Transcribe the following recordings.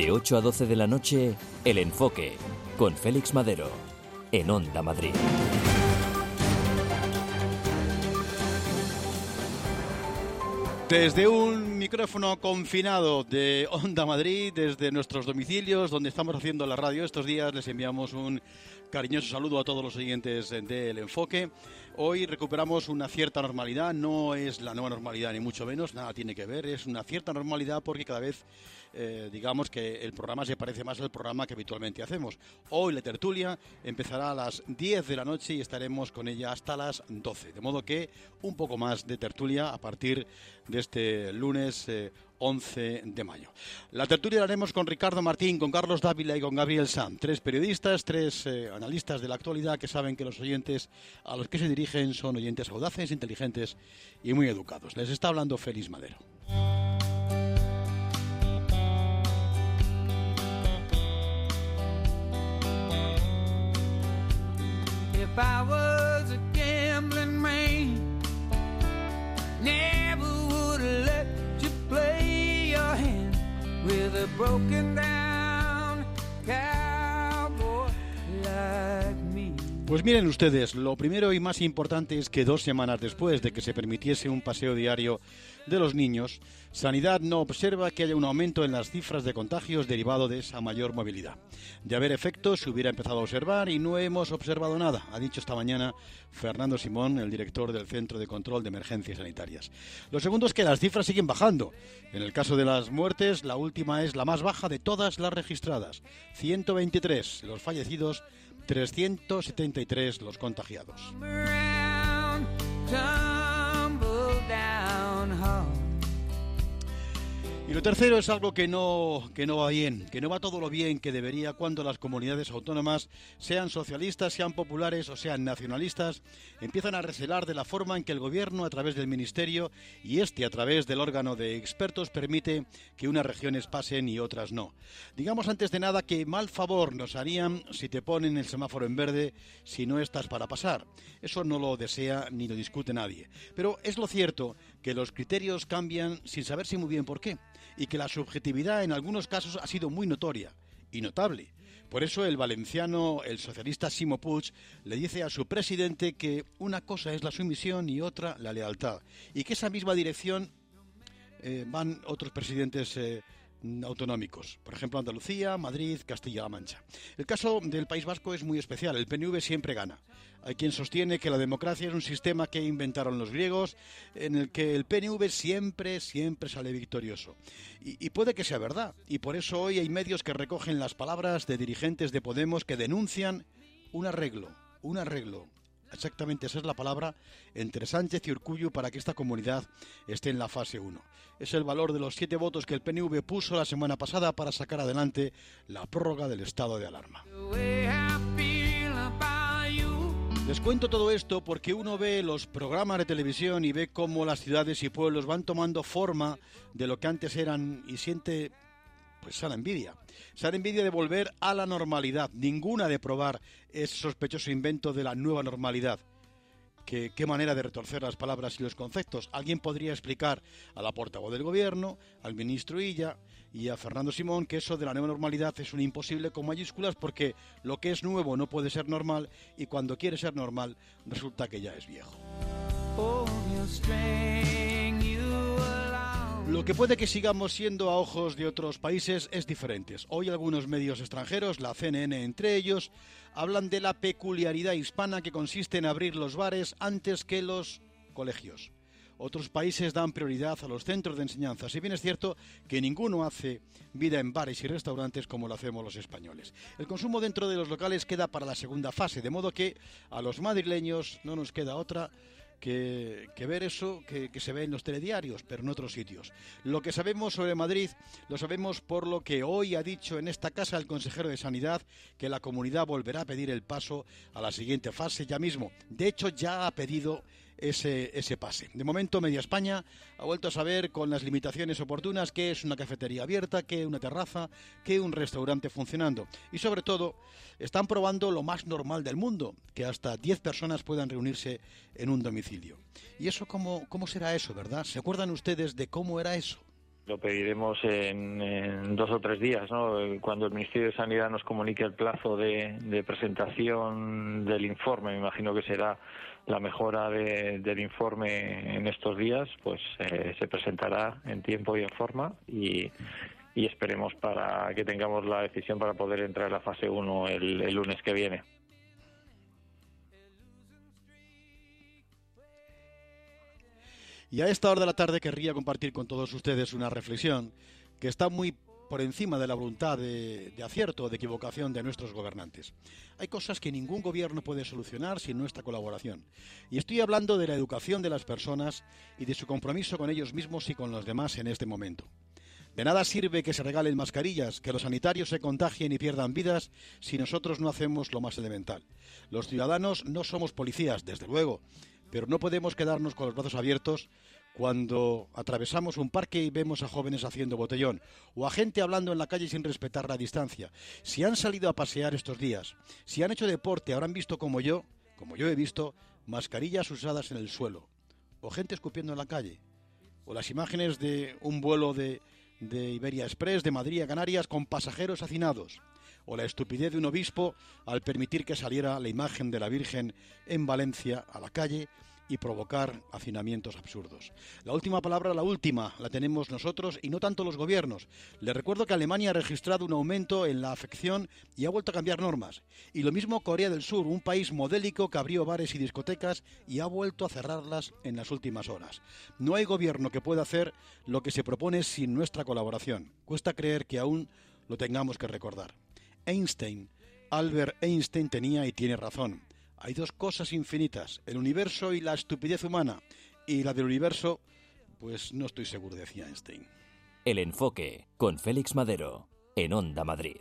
De 8 a 12 de la noche, El Enfoque, con Félix Madero, en Onda Madrid. Desde un micrófono confinado de Onda Madrid, desde nuestros domicilios, donde estamos haciendo la radio estos días, les enviamos un cariñoso saludo a todos los oyentes del Enfoque. Hoy recuperamos una cierta normalidad, no es la nueva normalidad ni mucho menos, nada tiene que ver, es una cierta normalidad porque cada vez digamos que el programa se parece más al programa que habitualmente hacemos. Hoy la tertulia empezará a las 10 de la noche y estaremos con ella hasta las 12, de modo que un poco más de tertulia a partir de este lunes 11 de mayo. La tertulia la haremos con Ricardo Martín, con Carlos Dávila y con Gabriel Sanz, tres periodistas, tres analistas de la actualidad que saben que los oyentes a los que se dirigen son oyentes audaces, inteligentes y muy educados. Les está hablando Félix Madero. If I was a gambling man, never would have let you play your hand with a broken down cowboy like me. Pues miren ustedes, lo primero y más importante es que 2 semanas después de que se permitiese un paseo diario de los niños, Sanidad no observa que haya un aumento en las cifras de contagios derivado de esa mayor movilidad. De haber efectos se hubiera empezado a observar y no hemos observado nada, ha dicho esta mañana Fernando Simón, el director del Centro de Control de Emergencias Sanitarias. Lo segundo es que las cifras siguen bajando. En el caso de las muertes, la última es la más baja de todas las registradas, 123 los fallecidos, 373 los contagiados. Y lo tercero es algo que no va bien, que no va todo lo bien que debería cuando las comunidades autónomas, sean socialistas, sean populares o sean nacionalistas, empiezan a recelar de la forma en que el gobierno, a través del ministerio y a través del órgano de expertos, permite que unas regiones pasen y otras no. Digamos antes de nada que mal favor nos harían si te ponen el semáforo en verde si no estás para pasar. Eso no lo desea ni lo discute nadie. Pero es lo cierto que los criterios cambian sin saberse muy bien por qué, y que la subjetividad en algunos casos ha sido muy notoria y notable. Por eso el valenciano, el socialista Ximo Puig, le dice a su presidente que una cosa es la sumisión y otra la lealtad, y que esa misma dirección van otros presidentes autonómicos, por ejemplo Andalucía, Madrid, Castilla-La Mancha. El caso del País Vasco es muy especial, el PNV siempre gana. Hay quien sostiene que la democracia es un sistema que inventaron los griegos, en el que el PNV siempre sale victorioso. Y puede que sea verdad, y por eso hoy hay medios que recogen las palabras de dirigentes de Podemos que denuncian un arreglo, exactamente esa es la palabra, entre Sánchez y Urkullu para que esta comunidad esté en la fase 1. Es el valor de los 7 votos que el PNV puso la semana pasada para sacar adelante la prórroga del estado de alarma. Les cuento todo esto porque uno ve los programas de televisión y ve cómo las ciudades y pueblos van tomando forma de lo que antes eran y siente sana envidia de volver a la normalidad, ninguna de probar ese sospechoso invento de la nueva normalidad. Qué manera de retorcer las palabras y los conceptos. Alguien podría explicar a la portavoz del gobierno, al ministro Illa y a Fernando Simón que eso de la nueva normalidad es un imposible con mayúsculas porque lo que es nuevo no puede ser normal y cuando quiere ser normal resulta que ya es viejo. Lo que puede que sigamos siendo a ojos de otros países es diferente. Hoy algunos medios extranjeros, la CNN entre ellos, hablan de la peculiaridad hispana que consiste en abrir los bares antes que los colegios. Otros países dan prioridad a los centros de enseñanza, si bien es cierto que ninguno hace vida en bares y restaurantes como lo hacemos los españoles. El consumo dentro de los locales queda para la segunda fase, de modo que a los madrileños no nos queda otra que ver eso que se ve en los telediarios, pero en otros sitios. Lo que sabemos sobre Madrid lo sabemos por lo que hoy ha dicho en esta casa el consejero de Sanidad, que la comunidad volverá a pedir el paso a la siguiente fase ya mismo. De hecho, ya ha pedido ese pase. De momento, Media España ha vuelto a saber con las limitaciones oportunas qué es una cafetería abierta, qué una terraza, qué un restaurante funcionando. Y sobre todo, están probando lo más normal del mundo, que hasta 10 personas puedan reunirse en un domicilio. ¿Y eso cómo será eso, verdad? ¿Se acuerdan ustedes de cómo era eso? Lo pediremos en 2 o 3 días, ¿no? Cuando el Ministerio de Sanidad nos comunique el plazo de presentación del informe, me imagino que será la mejora del informe en estos días, pues se presentará en tiempo y en forma y esperemos para que tengamos la decisión para poder entrar a la fase 1 el lunes que viene. Y a esta hora de la tarde querría compartir con todos ustedes una reflexión que está muy por encima de la voluntad de acierto o de equivocación de nuestros gobernantes. Hay cosas que ningún gobierno puede solucionar sin nuestra colaboración. Y estoy hablando de la educación de las personas y de su compromiso con ellos mismos y con los demás en este momento. De nada sirve que se regalen mascarillas, que los sanitarios se contagien y pierdan vidas si nosotros no hacemos lo más elemental. Los ciudadanos no somos policías, desde luego, pero no podemos quedarnos con los brazos abiertos cuando atravesamos un parque y vemos a jóvenes haciendo botellón o a gente hablando en la calle sin respetar la distancia. Si han salido a pasear estos días, si han hecho deporte, habrán visto como yo he visto, mascarillas usadas en el suelo o gente escupiendo en la calle o las imágenes de un vuelo de Iberia Express de Madrid a Canarias con pasajeros hacinados o la estupidez de un obispo al permitir que saliera la imagen de la Virgen en Valencia a la calle y provocar hacinamientos absurdos. La última palabra, la tenemos nosotros y no tanto los gobiernos. Les recuerdo que Alemania ha registrado un aumento en la afección y ha vuelto a cambiar normas. Y lo mismo Corea del Sur, un país modélico que abrió bares y discotecas y ha vuelto a cerrarlas en las últimas horas. No hay gobierno que pueda hacer lo que se propone sin nuestra colaboración. Cuesta creer que aún lo tengamos que recordar. Albert Einstein tenía y tiene razón. Hay dos cosas infinitas, el universo y la estupidez humana. Y la del universo, pues no estoy seguro, decía Einstein. El Enfoque, con Félix Madero, en Onda Madrid.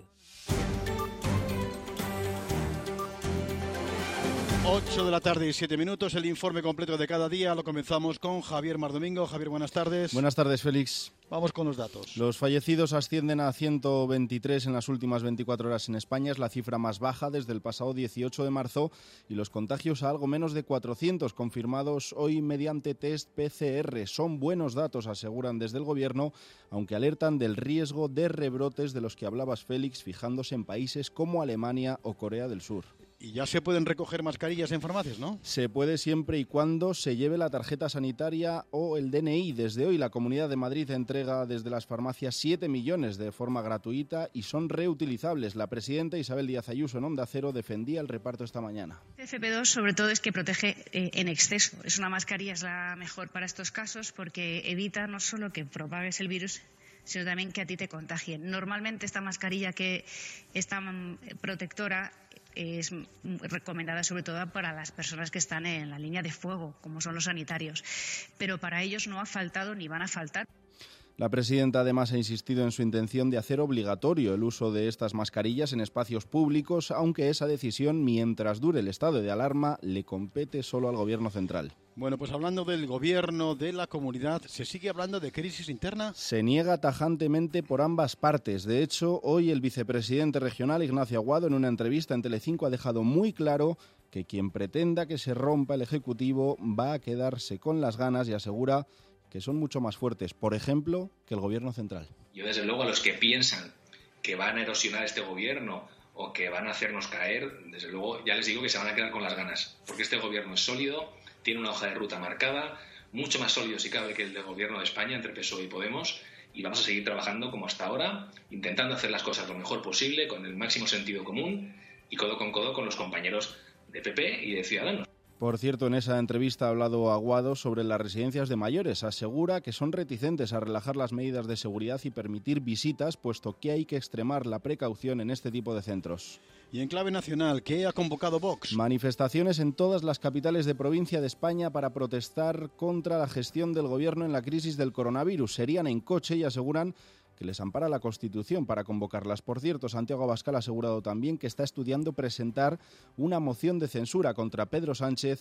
8 de la tarde y 7 minutos, el informe completo de cada día. Lo comenzamos con Javier Mardomingo. Javier, buenas tardes. Buenas tardes, Félix. Vamos con los datos. Los fallecidos ascienden a 123 en las últimas 24 horas en España. Es la cifra más baja desde el pasado 18 de marzo y los contagios a algo menos de 400 confirmados hoy mediante test PCR. Son buenos datos, aseguran desde el Gobierno, aunque alertan del riesgo de rebrotes de los que hablabas, Félix, fijándose en países como Alemania o Corea del Sur. Y ya se pueden recoger mascarillas en farmacias, ¿no? Se puede siempre y cuando se lleve la tarjeta sanitaria o el DNI. Desde hoy la Comunidad de Madrid entrega desde las farmacias 7 millones de forma gratuita y son reutilizables. La presidenta Isabel Díaz Ayuso en Onda Cero defendía el reparto esta mañana. FP2 sobre todo es que protege en exceso. Es una mascarilla, es la mejor para estos casos porque evita no solo que propagues el virus, sino también que a ti te contagien. Normalmente esta mascarilla que es tan protectora es recomendada sobre todo para las personas que están en la línea de fuego, como son los sanitarios. Pero para ellos no ha faltado ni van a faltar. La presidenta además ha insistido en su intención de hacer obligatorio el uso de estas mascarillas en espacios públicos, aunque esa decisión, mientras dure el estado de alarma, le compete solo al Gobierno central. Bueno, pues hablando del Gobierno, de la comunidad, ¿se sigue hablando de crisis interna? Se niega tajantemente por ambas partes. De hecho, hoy el vicepresidente regional, Ignacio Aguado, en una entrevista en Telecinco ha dejado muy claro que quien pretenda que se rompa el Ejecutivo va a quedarse con las ganas y asegura que son mucho más fuertes, por ejemplo, que el Gobierno central. Yo, desde luego, a los que piensan que van a erosionar este Gobierno o que van a hacernos caer, desde luego, ya les digo que se van a quedar con las ganas, porque este Gobierno es sólido, tiene una hoja de ruta marcada, mucho más sólido si cabe que el del Gobierno de España, entre PSOE y Podemos, y vamos a seguir trabajando como hasta ahora, intentando hacer las cosas lo mejor posible, con el máximo sentido común y codo con los compañeros de PP y de Ciudadanos. Por cierto, en esa entrevista ha hablado Aguado sobre las residencias de mayores. Asegura que son reticentes a relajar las medidas de seguridad y permitir visitas, puesto que hay que extremar la precaución en este tipo de centros. Y en clave nacional, ¿qué ha convocado Vox? Manifestaciones en todas las capitales de provincia de España para protestar contra la gestión del Gobierno en la crisis del coronavirus. Serían en coche y aseguran que les ampara la Constitución para convocarlas. Por cierto, Santiago Abascal ha asegurado también que está estudiando presentar una moción de censura contra Pedro Sánchez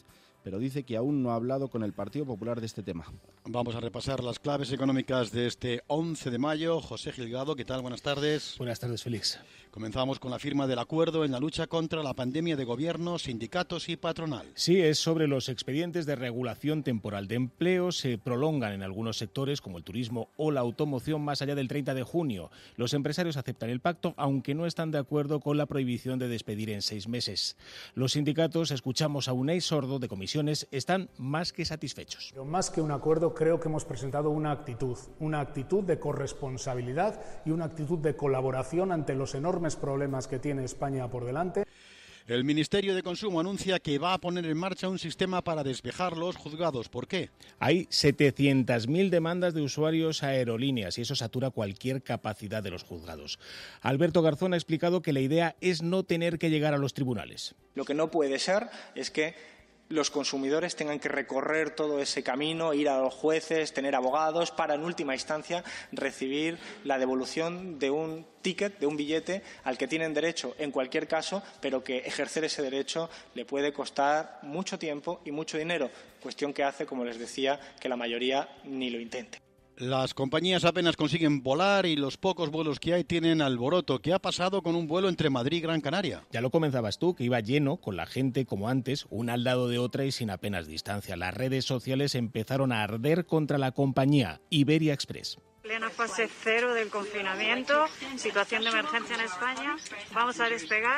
pero dice que aún no ha hablado con el Partido Popular de este tema. Vamos a repasar las claves económicas de este 11 de mayo. José Gilgado, ¿qué tal? Buenas tardes. Buenas tardes, Félix. Comenzamos con la firma del acuerdo en la lucha contra la pandemia de gobierno, sindicatos y patronal. Sí, es sobre los expedientes de regulación temporal de empleo. Se prolongan en algunos sectores, como el turismo o la automoción, más allá del 30 de junio. Los empresarios aceptan el pacto, aunque no están de acuerdo con la prohibición de despedir en 6 meses. Los sindicatos, escuchamos a Unai Sordo de Comisiones, están más que satisfechos. Pero más que un acuerdo, creo que hemos presentado una actitud de corresponsabilidad y una actitud de colaboración ante los enormes problemas que tiene España por delante. El Ministerio de Consumo anuncia que va a poner en marcha un sistema para despejar los juzgados. ¿Por qué? Hay 700.000 demandas de usuarios a aerolíneas y eso satura cualquier capacidad de los juzgados. Alberto Garzón ha explicado que la idea es no tener que llegar a los tribunales. Lo que no puede ser es que los consumidores tengan que recorrer todo ese camino, ir a los jueces, tener abogados, para en última instancia recibir la devolución de un ticket, de un billete al que tienen derecho en cualquier caso, pero que ejercer ese derecho le puede costar mucho tiempo y mucho dinero, cuestión que hace, como les decía, que la mayoría ni lo intente. Las compañías apenas consiguen volar y los pocos vuelos que hay tienen alboroto. ¿Qué ha pasado con un vuelo entre Madrid y Gran Canaria? Ya lo comenzabas tú, que iba lleno, con la gente como antes, una al lado de otra y sin apenas distancia. Las redes sociales empezaron a arder contra la compañía Iberia Express. Plena fase 0 del confinamiento, situación de emergencia en España. Vamos a despegar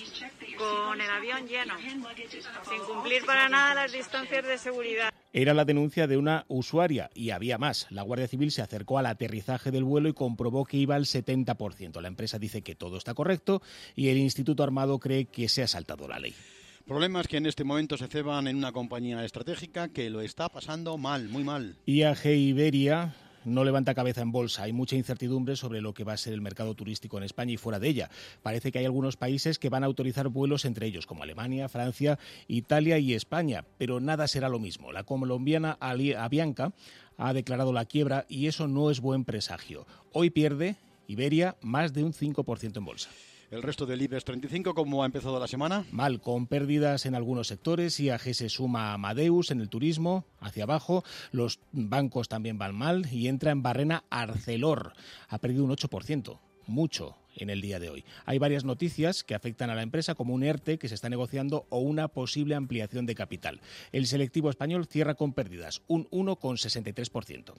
con el avión lleno, sin cumplir para nada las distancias de seguridad. Era la denuncia de una usuaria y había más. La Guardia Civil se acercó al aterrizaje del vuelo y comprobó que iba al 70%. La empresa dice que todo está correcto y el Instituto Armado cree que se ha saltado la ley. Problemas que en este momento se ceban en una compañía estratégica que lo está pasando mal, muy mal. IAG Iberia no levanta cabeza en bolsa. Hay mucha incertidumbre sobre lo que va a ser el mercado turístico en España y fuera de ella. Parece que hay algunos países que van a autorizar vuelos entre ellos, como Alemania, Francia, Italia y España, pero nada será lo mismo. La colombiana Avianca ha declarado la quiebra y eso no es buen presagio. Hoy pierde Iberia más de un 5% en bolsa. El resto del IBEX 35, ¿cómo ha empezado la semana? Mal, con pérdidas en algunos sectores. IAG se suma a Amadeus en el turismo, hacia abajo. Los bancos también van mal y entra en barrena Arcelor. Ha perdido un 8%, mucho en el día de hoy. Hay varias noticias que afectan a la empresa, como un ERTE que se está negociando o una posible ampliación de capital. El selectivo español cierra con pérdidas, un 1,63%.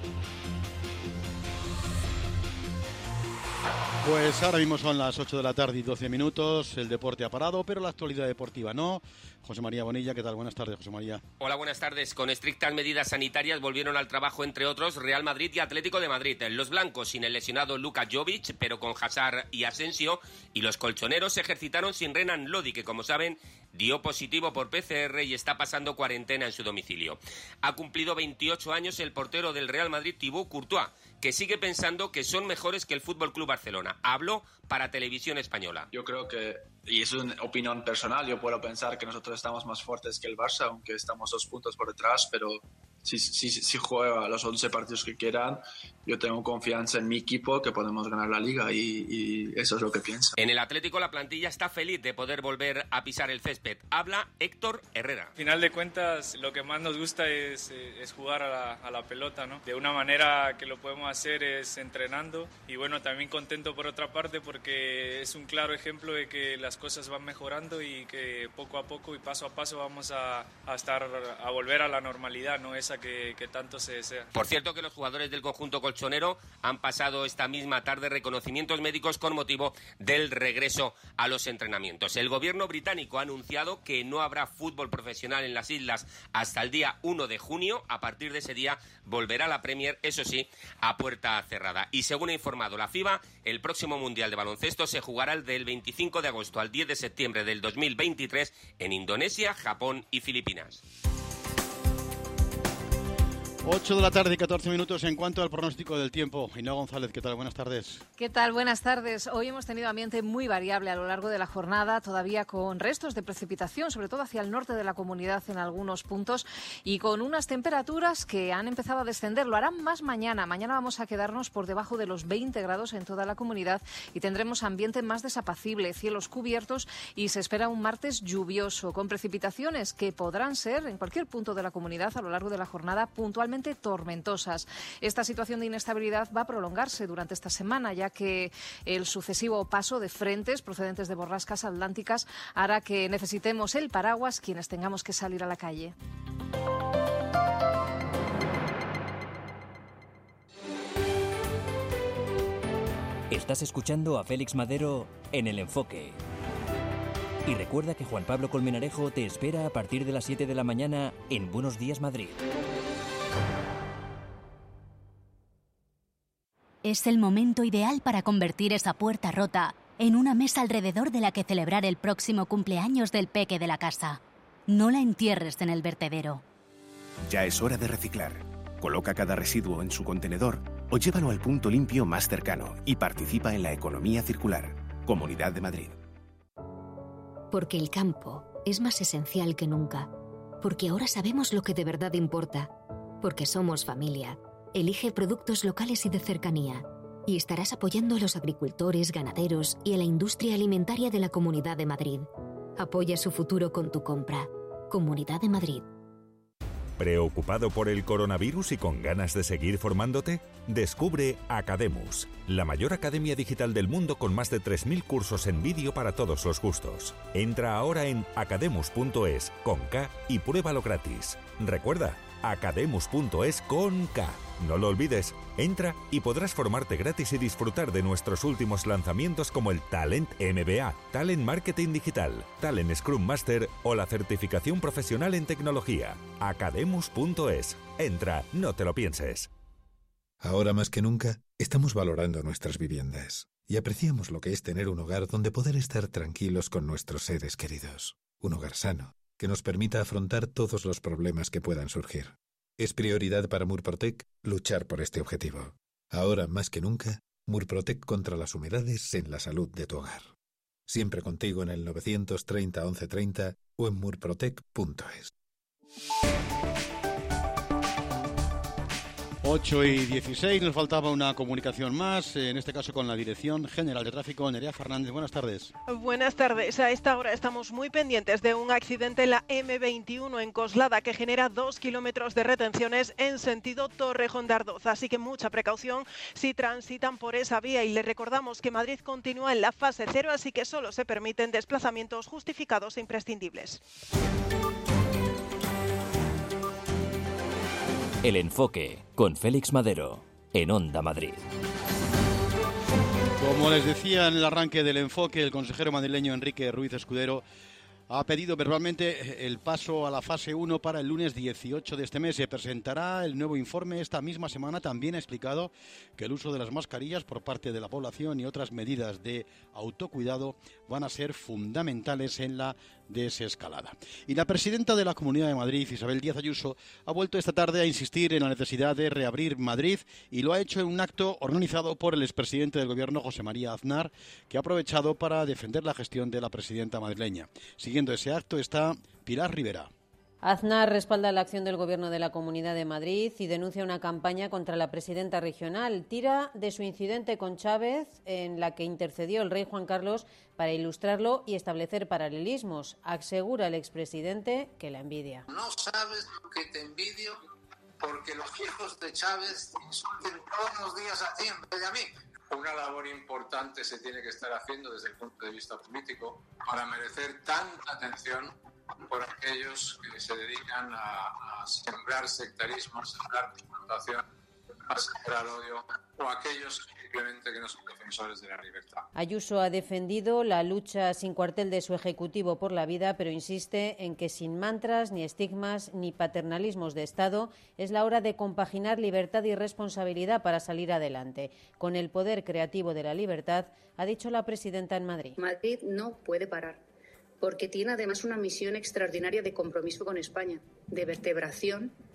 Pues ahora mismo son las 8 de la tarde y 12 minutos. El deporte ha parado, pero la actualidad deportiva no. José María Bonilla, ¿qué tal? Buenas tardes, José María. Hola, buenas tardes. Con estrictas medidas sanitarias volvieron al trabajo, entre otros, Real Madrid y Atlético de Madrid. Los blancos sin el lesionado Luka Jovic, pero con Hazard y Asensio. Y los colchoneros se ejercitaron sin Renan Lodi, que, como saben, dio positivo por PCR y está pasando cuarentena en su domicilio. Ha cumplido 28 años el portero del Real Madrid, Thibaut Courtois, que sigue pensando que son mejores que el FC Barcelona. Habló para Televisión Española. Yo creo que, y es una opinión personal, yo puedo pensar que nosotros estamos más fuertes que el Barça, aunque estamos 2 puntos por detrás, pero si juega los 11 partidos que quieran, yo tengo confianza en mi equipo que podemos ganar la Liga y eso es lo que pienso. En el Atlético la plantilla está feliz de poder volver a pisar el césped. Habla Héctor Herrera. Al final de cuentas, lo que más nos gusta es jugar a la pelota, ¿no? De una manera que lo podemos hacer es entrenando y bueno, también contento por otra parte porque es un claro ejemplo de que las cosas van mejorando y que poco a poco y paso a paso vamos a volver a la normalidad, ¿no? Esa que tanto se desea. Por cierto, que los jugadores del conjunto colchonero han pasado esta misma tarde reconocimientos médicos con motivo del regreso a los entrenamientos. El gobierno británico ha anunciado que no habrá fútbol profesional en las islas hasta el día 1 de junio. A partir de ese día volverá la Premier, eso sí, a puerta cerrada. Y según ha informado la FIBA, el próximo Mundial de Baloncesto se jugará del 25 de agosto al 10 de septiembre del 2023 en Indonesia, Japón y Filipinas. 8 de la tarde y 14 minutos en cuanto al pronóstico del tiempo. Ainhoa González, ¿qué tal? Buenas tardes. ¿Qué tal? Buenas tardes. Hoy hemos tenido ambiente muy variable a lo largo de la jornada, todavía con restos de precipitación, sobre todo hacia el norte de la comunidad en algunos puntos, y con unas temperaturas que han empezado a descender. Lo harán más mañana. Mañana vamos a quedarnos por debajo de los 20 grados en toda la comunidad y tendremos ambiente más desapacible, cielos cubiertos, y se espera un martes lluvioso, con precipitaciones que podrán ser en cualquier punto de la comunidad a lo largo de la jornada puntualmente tormentosas. Esta situación de inestabilidad va a prolongarse durante esta semana, ya que el sucesivo paso de frentes procedentes de borrascas atlánticas hará que necesitemos el paraguas quienes tengamos que salir a la calle. Estás escuchando a Félix Madero en El Enfoque. Y recuerda que Juan Pablo Colmenarejo te espera a partir de las 7 de la mañana en Buenos Días Madrid. Es el momento ideal para convertir esa puerta rota en una mesa alrededor de la que celebrar el próximo cumpleaños del peque de la casa. No la entierres en el vertedero. Ya es hora de reciclar. Coloca cada residuo en su contenedor o llévalo al punto limpio más cercano y participa en la economía circular. Comunidad de Madrid. Porque el campo es más esencial que nunca. Porque ahora sabemos lo que de verdad importa. Porque somos familia. Elige productos locales y de cercanía. Y estarás apoyando a los agricultores, ganaderos y a la industria alimentaria de la Comunidad de Madrid. Apoya su futuro con tu compra. Comunidad de Madrid. ¿Preocupado por el coronavirus y con ganas de seguir formándote? Descubre Academus, la mayor academia digital del mundo con más de 3.000 cursos en vídeo para todos los gustos. Entra ahora en academus.es con K y pruébalo gratis. Recuerda, academus.es con K. No lo olvides, entra y podrás formarte gratis y disfrutar de nuestros últimos lanzamientos como el Talent MBA, Talent Marketing Digital, Talent Scrum Master o la certificación profesional en tecnología. Academus.es. Entra, no te lo pienses. Ahora más que nunca, estamos valorando nuestras viviendas y apreciamos lo que es tener un hogar donde poder estar tranquilos con nuestros seres queridos. Un hogar sano, que nos permita afrontar todos los problemas que puedan surgir. Es prioridad para Murprotec luchar por este objetivo. Ahora más que nunca, Murprotec contra las humedades en la salud de tu hogar. Siempre contigo en el 930 1130 o en murprotec.es. 8:16, nos faltaba una comunicación más, en este caso con la Dirección General de Tráfico. Nerea Fernández, buenas tardes. Buenas tardes. A esta hora estamos muy pendientes de un accidente en la M21 en Coslada que genera 2 kilómetros de retenciones en sentido Torrejón de Ardoz. Así que mucha precaución si transitan por esa vía, y les recordamos que Madrid continúa en la fase 0, así que solo se permiten desplazamientos justificados e imprescindibles. El Enfoque, con Félix Madero, en Onda Madrid. Como les decía en el arranque del Enfoque, el consejero madrileño Enrique Ruiz Escudero ha pedido verbalmente el paso a la fase 1 para el lunes 18 de este mes. Se presentará el nuevo informe esta misma semana. También ha explicado que el uso de las mascarillas por parte de la población y otras medidas de autocuidado van a ser fundamentales en la desescalada. Y la presidenta de la Comunidad de Madrid, Isabel Díaz Ayuso, ha vuelto esta tarde a insistir en la necesidad de reabrir Madrid, y lo ha hecho en un acto organizado por el expresidente del Gobierno, José María Aznar, que ha aprovechado para defender la gestión de la presidenta madrileña. Siguiendo ese acto está Pilar Rivera. Aznar respalda la acción del Gobierno de la Comunidad de Madrid y denuncia una campaña contra la presidenta regional. Tira de su incidente con Chávez, en la que intercedió el rey Juan Carlos para ilustrarlo y establecer paralelismos. Asegura el expresidente que la envidia. No sabes lo que te envidio, porque los hijos de Chávez insulten todos los días a ti en vez de a mí. Una labor importante se tiene que estar haciendo desde el punto de vista político para merecer tanta atención por aquellos que se dedican a sembrar sectarismo, a sembrar confrontación, a sembrar odio, o aquellos simplemente que no son defensores de la libertad. Ayuso ha defendido la lucha sin cuartel de su Ejecutivo por la vida, pero insiste en que sin mantras, ni estigmas, ni paternalismos de Estado, es la hora de compaginar libertad y responsabilidad para salir adelante. Con el poder creativo de la libertad, ha dicho la presidenta en Madrid. Madrid no puede parar, porque tiene además una misión extraordinaria de compromiso con España, de vertebración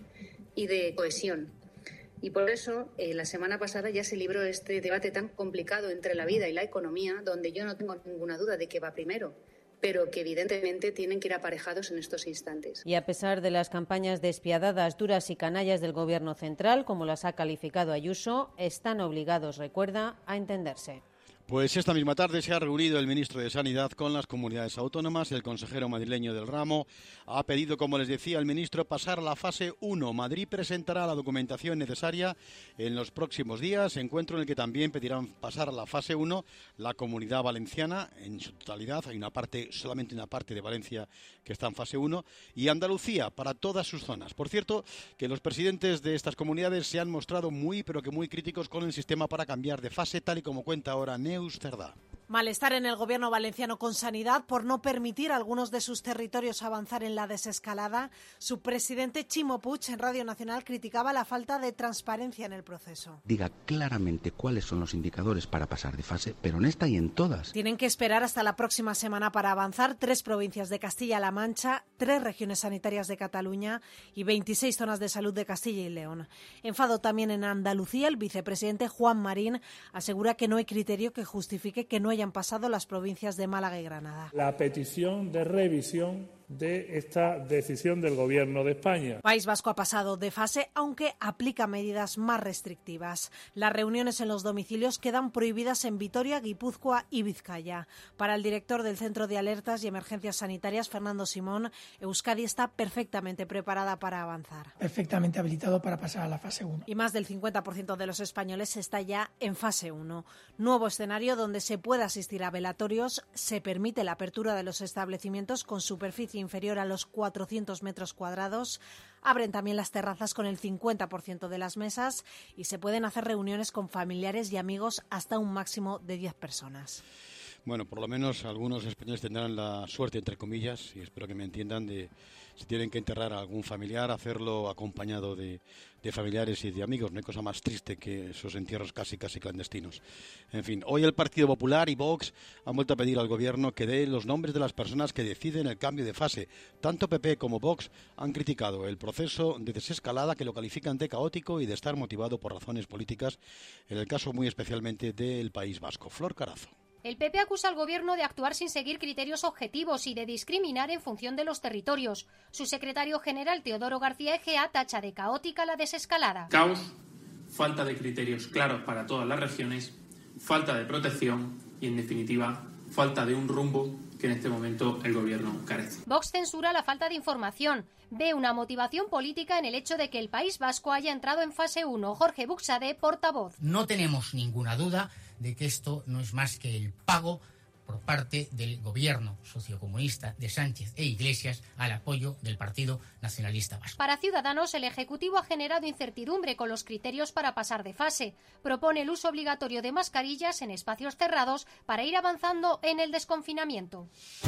y de cohesión. Y por eso, la semana pasada ya se libró este debate tan complicado entre la vida y la economía, donde yo no tengo ninguna duda de que va primero, pero que evidentemente tienen que ir aparejados en estos instantes. Y a pesar de las campañas despiadadas, duras y canallas del Gobierno central, como las ha calificado Ayuso, están obligados, recuerda, a entenderse. Pues esta misma tarde se ha reunido el ministro de Sanidad con las comunidades autónomas. El consejero madrileño del ramo ha pedido, como les decía el ministro, pasar a la fase 1. Madrid presentará la documentación necesaria en los próximos días, encuentro en el que también pedirán pasar a la fase 1 la Comunidad Valenciana en su totalidad. Hay solamente una parte de Valencia que está en fase 1, y Andalucía para todas sus zonas. Por cierto, que los presidentes de estas comunidades se han mostrado muy críticos con el sistema para cambiar de fase, tal y como cuenta ahora Neus Cerdá. Malestar en el gobierno valenciano con Sanidad por no permitir a algunos de sus territorios avanzar en la desescalada. Su presidente Ximo Puig en Radio Nacional criticaba la falta de transparencia en el proceso. Diga claramente cuáles son los indicadores para pasar de fase, pero en esta y en todas. Tienen que esperar hasta la próxima semana para avanzar 3 provincias de Castilla-La Mancha, 3 regiones sanitarias de Cataluña y 26 zonas de salud de Castilla y León. Enfado también en Andalucía. El vicepresidente Juan Marín asegura que no hay criterio que justifique que no hayan pasado las provincias de Málaga y Granada. La petición de revisión de esta decisión del Gobierno de España. País Vasco ha pasado de fase, aunque aplica medidas más restrictivas. Las reuniones en los domicilios quedan prohibidas en Vitoria, Guipúzcoa y Vizcaya. Para el director del Centro de Alertas y Emergencias Sanitarias, Fernando Simón, Euskadi está perfectamente preparada para avanzar. Perfectamente habilitado para pasar a la fase 1. Y más del 50% de los españoles está ya en fase 1. Nuevo escenario donde se puede asistir a velatorios, se permite la apertura de los establecimientos con superficie inferior a los 400 metros cuadrados. Abren también las terrazas con el 50% de las mesas y se pueden hacer reuniones con familiares y amigos hasta un máximo de 10 personas. Bueno, por lo menos algunos españoles tendrán la suerte, entre comillas, y espero que me entiendan, de si tienen que enterrar a algún familiar, hacerlo acompañado de familiares y de amigos. No hay cosa más triste que esos entierros casi clandestinos. En fin, hoy el Partido Popular y Vox han vuelto a pedir al Gobierno que dé los nombres de las personas que deciden el cambio de fase. Tanto PP como Vox han criticado el proceso de desescalada, que lo califican de caótico y de estar motivado por razones políticas, en el caso muy especialmente del País Vasco. Flor Carazo. El PP acusa al Gobierno de actuar sin seguir criterios objetivos y de discriminar en función de los territorios. Su secretario general, Teodoro García Egea, tacha de caótica la desescalada. Caos, falta de criterios claros para todas las regiones, falta de protección y, en definitiva, falta de un rumbo que en este momento el Gobierno carece. Vox censura la falta de información. Ve una motivación política en el hecho de que el País Vasco haya entrado en fase 1. Jorge Buxade, portavoz. No tenemos ninguna duda de que esto no es más que el pago por parte del gobierno sociocomunista de Sánchez e Iglesias al apoyo del Partido Nacionalista Vasco. Para Ciudadanos, el Ejecutivo ha generado incertidumbre con los criterios para pasar de fase. Propone el uso obligatorio de mascarillas en espacios cerrados para ir avanzando en el desconfinamiento.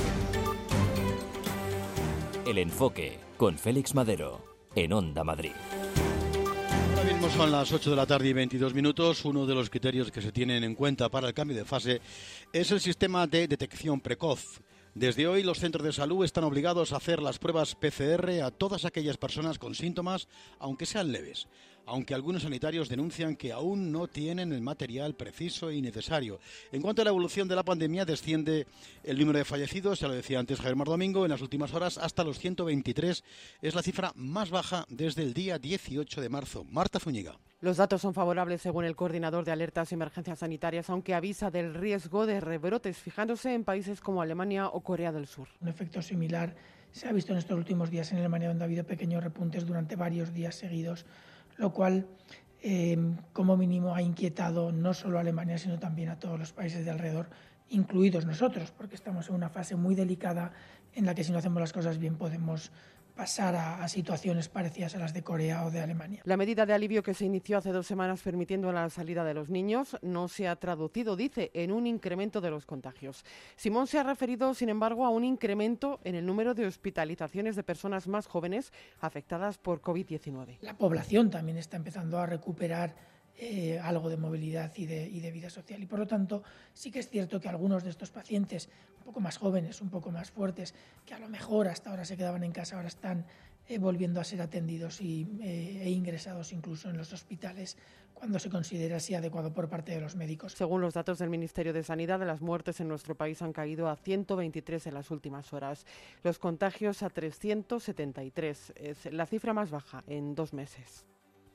El Enfoque, con Félix Madero, en Onda Madrid. Ahora mismo son las 8 de la tarde y 22 minutos. Uno de los criterios que se tienen en cuenta para el cambio de fase es el sistema de detección precoz. Desde hoy los centros de salud están obligados a hacer las pruebas PCR a todas aquellas personas con síntomas, aunque sean leves. Aunque algunos sanitarios denuncian que aún no tienen el material preciso y necesario. En cuanto a la evolución de la pandemia, desciende el número de fallecidos, ya lo decía antes Javier Mar Domingo, en las últimas horas hasta los 123. Es la cifra más baja desde el día 18 de marzo. Marta Zúñiga. Los datos son favorables según el coordinador de alertas y emergencias sanitarias, aunque avisa del riesgo de rebrotes, fijándose en países como Alemania o Corea del Sur. Un efecto similar se ha visto en estos últimos días en Alemania, donde ha habido pequeños repuntes durante varios días seguidos, lo cual como mínimo ha inquietado no solo a Alemania, sino también a todos los países de alrededor, incluidos nosotros, porque estamos en una fase muy delicada en la que si no hacemos las cosas bien podemos pasar a situaciones parecidas a las de Corea o de Alemania. La medida de alivio que se inició hace 2 semanas permitiendo la salida de los niños no se ha traducido, dice, en un incremento de los contagios. Simón se ha referido, sin embargo, a un incremento en el número de hospitalizaciones de personas más jóvenes afectadas por COVID-19. La población también está empezando a recuperar algo de movilidad y de vida social. Y por lo tanto, sí que es cierto que algunos de estos pacientes un poco más jóvenes, un poco más fuertes, que a lo mejor hasta ahora se quedaban en casa, ahora están volviendo a ser atendidos e ingresados incluso en los hospitales cuando se considera así adecuado por parte de los médicos. Según los datos del Ministerio de Sanidad, las muertes en nuestro país han caído a 123 en las últimas horas. Los contagios a 373. Es la cifra más baja en 2 meses.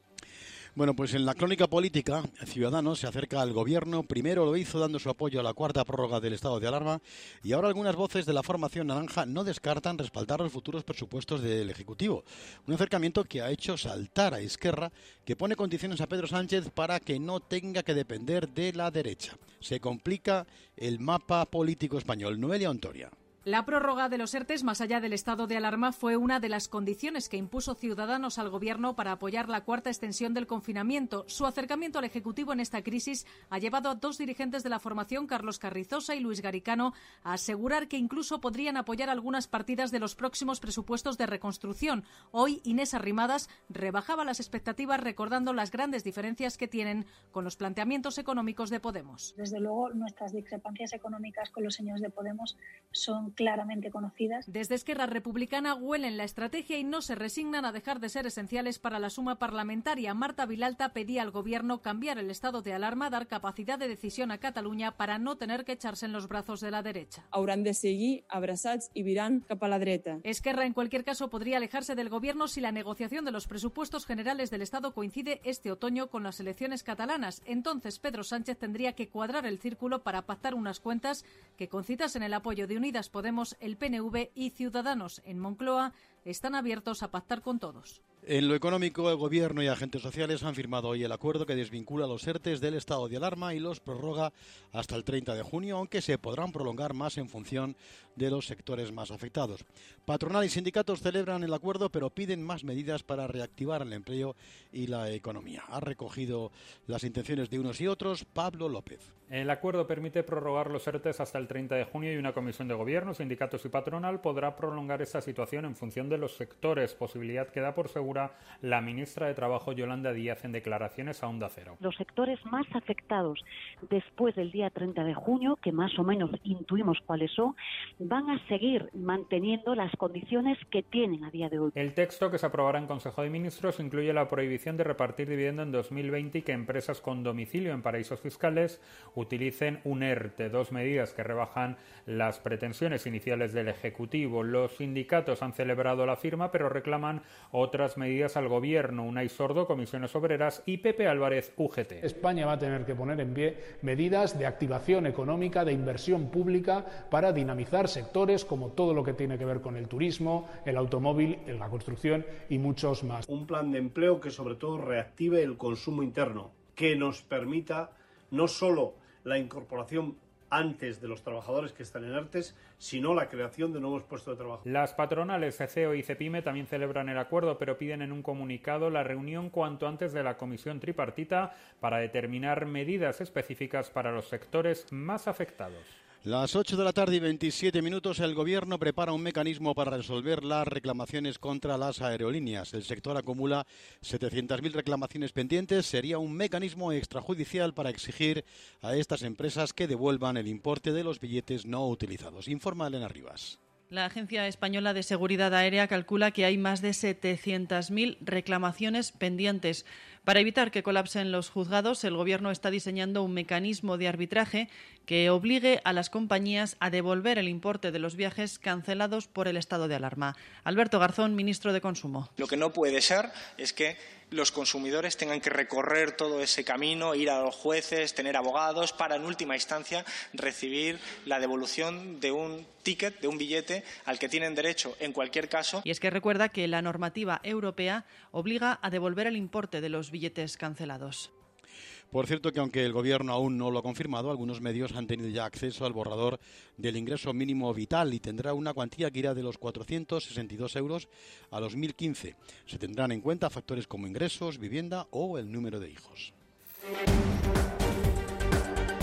Bueno, pues en la crónica política, Ciudadanos se acerca al gobierno. Primero lo hizo dando su apoyo a la cuarta prórroga del estado de alarma y ahora algunas voces de la formación naranja no descartan respaldar los futuros presupuestos del Ejecutivo. Un acercamiento que ha hecho saltar a Esquerra, que pone condiciones a Pedro Sánchez para que no tenga que depender de la derecha. Se complica el mapa político español. Noelia Ontoria. La prórroga de los ERTEs, más allá del estado de alarma, fue una de las condiciones que impuso Ciudadanos al Gobierno para apoyar la cuarta extensión del confinamiento. Su acercamiento al Ejecutivo en esta crisis ha llevado a 2 dirigentes de la formación, Carlos Carrizosa y Luis Garicano, a asegurar que incluso podrían apoyar algunas partidas de los próximos presupuestos de reconstrucción. Hoy, Inés Arrimadas rebajaba las expectativas recordando las grandes diferencias que tienen con los planteamientos económicos de Podemos. Desde luego, nuestras discrepancias económicas con los señores de Podemos son claramente conocidas. Desde Esquerra Republicana huelen la estrategia y no se resignan a dejar de ser esenciales para la suma parlamentaria. Marta Vilalta pedía al Gobierno cambiar el estado de alarma, dar capacidad de decisión a Catalunya para no tener que echarse en los brazos de la derecha. Hauran de seguir abraçats i viran cap a la dreta. Esquerra, en cualquier caso, podría alejarse del Gobierno si la negociación de los presupuestos generales del Estado coincide este otoño con las elecciones catalanas. Entonces Pedro Sánchez tendría que cuadrar el círculo para pactar unas cuentas que concitasen el apoyo de Unidas Podemos, el PNV y Ciudadanos. En Moncloa están abiertos a pactar con todos. En lo económico, el Gobierno y agentes sociales han firmado hoy el acuerdo que desvincula los ERTEs del estado de alarma y los prorroga hasta el 30 de junio, aunque se podrán prolongar más en función de los sectores más afectados. Patronal y sindicatos celebran el acuerdo, pero piden más medidas para reactivar el empleo y la economía. Ha recogido las intenciones de unos y otros Pablo López. El acuerdo permite prorrogar los ERTEs hasta el 30 de junio y una comisión de gobierno, sindicatos y patronal podrá prolongar esta situación en función de los sectores, posibilidad que da por segura la ministra de Trabajo Yolanda Díaz en declaraciones a Onda Cero. Los sectores más afectados después del día 30 de junio, que más o menos intuimos cuáles son, van a seguir manteniendo las condiciones que tienen a día de hoy. El texto que se aprobará en Consejo de Ministros incluye la prohibición de repartir dividendo en 2020 y que empresas con domicilio en paraísos fiscales utilicen un ERTE, 2 medidas que rebajan las pretensiones iniciales del Ejecutivo. Los sindicatos han celebrado la firma, pero reclaman otras medidas al Gobierno. Unai Sordo, Comisiones Obreras, y Pepe Álvarez, UGT. España va a tener que poner en pie medidas de activación económica, de inversión pública para dinamizar sectores como todo lo que tiene que ver con el turismo, el automóvil, la construcción y muchos más. Un plan de empleo que sobre todo reactive el consumo interno, que nos permita no solo la incorporación antes de los trabajadores que están en ERTEs, sino la creación de nuevos puestos de trabajo. Las patronales CEO y CEPIME también celebran el acuerdo, pero piden en un comunicado la reunión cuanto antes de la comisión tripartita para determinar medidas específicas para los sectores más afectados. Las 8 de la tarde y 27 minutos, el Gobierno prepara un mecanismo para resolver las reclamaciones contra las aerolíneas. El sector acumula 700.000 reclamaciones pendientes. Sería un mecanismo extrajudicial para exigir a estas empresas que devuelvan el importe de los billetes no utilizados. Informa Elena Rivas. La Agencia Española de Seguridad Aérea calcula que hay más de 700.000 reclamaciones pendientes. Para evitar que colapsen los juzgados, el Gobierno está diseñando un mecanismo de arbitraje que obligue a las compañías a devolver el importe de los viajes cancelados por el estado de alarma. Alberto Garzón, ministro de Consumo. Lo que no puede ser es que los consumidores tengan que recorrer todo ese camino, ir a los jueces, tener abogados para, en última instancia, recibir la devolución de un ticket, de un billete al que tienen derecho en cualquier caso. Y es que recuerda que la normativa europea obliga a devolver el importe de los billetes cancelados. Por cierto que aunque el Gobierno aún no lo ha confirmado, algunos medios han tenido ya acceso al borrador del ingreso mínimo vital y tendrá una cuantía que irá de los 462 euros a los 1.015. Se tendrán en cuenta factores como ingresos, vivienda o el número de hijos.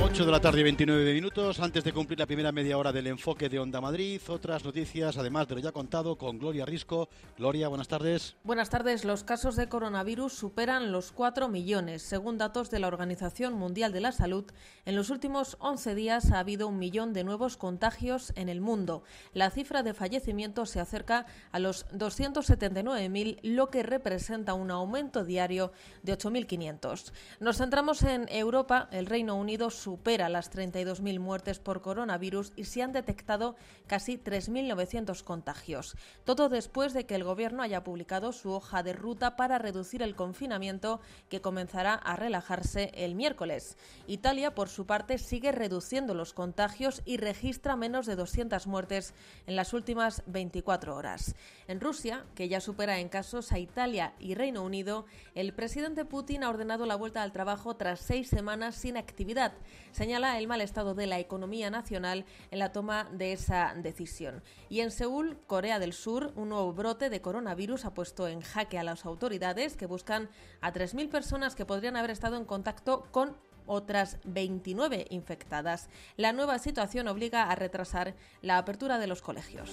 8 de la tarde y 29 minutos, antes de cumplir la primera media hora del enfoque de Onda Madrid, otras noticias, además de lo ya contado, con Gloria Risco. Gloria, buenas tardes. Buenas tardes. Los casos de coronavirus superan los 4 millones. Según datos de la Organización Mundial de la Salud, en los últimos 11 días ha habido 1 millón de nuevos contagios en el mundo. La cifra de fallecimientos se acerca a los 279.000, lo que representa un aumento diario de 8.500. Nos centramos en Europa. El Reino Unido supera las 32.000 muertes por coronavirus y se han detectado casi 3.900 contagios. Todo después de que el Gobierno haya publicado su hoja de ruta para reducir el confinamiento, que comenzará a relajarse el miércoles. Italia, por su parte, sigue reduciendo los contagios y registra menos de 200 muertes en las últimas 24 horas. En Rusia, que ya supera en casos a Italia y Reino Unido, el presidente Putin ha ordenado la vuelta al trabajo tras 6 semanas sin actividad. Señala el mal estado de la economía nacional en la toma de esa decisión. Y en Seúl, Corea del Sur, un nuevo brote de coronavirus ha puesto en jaque a las autoridades, que buscan a 3.000 personas que podrían haber estado en contacto con otras 29 infectadas. La nueva situación obliga a retrasar la apertura de los colegios.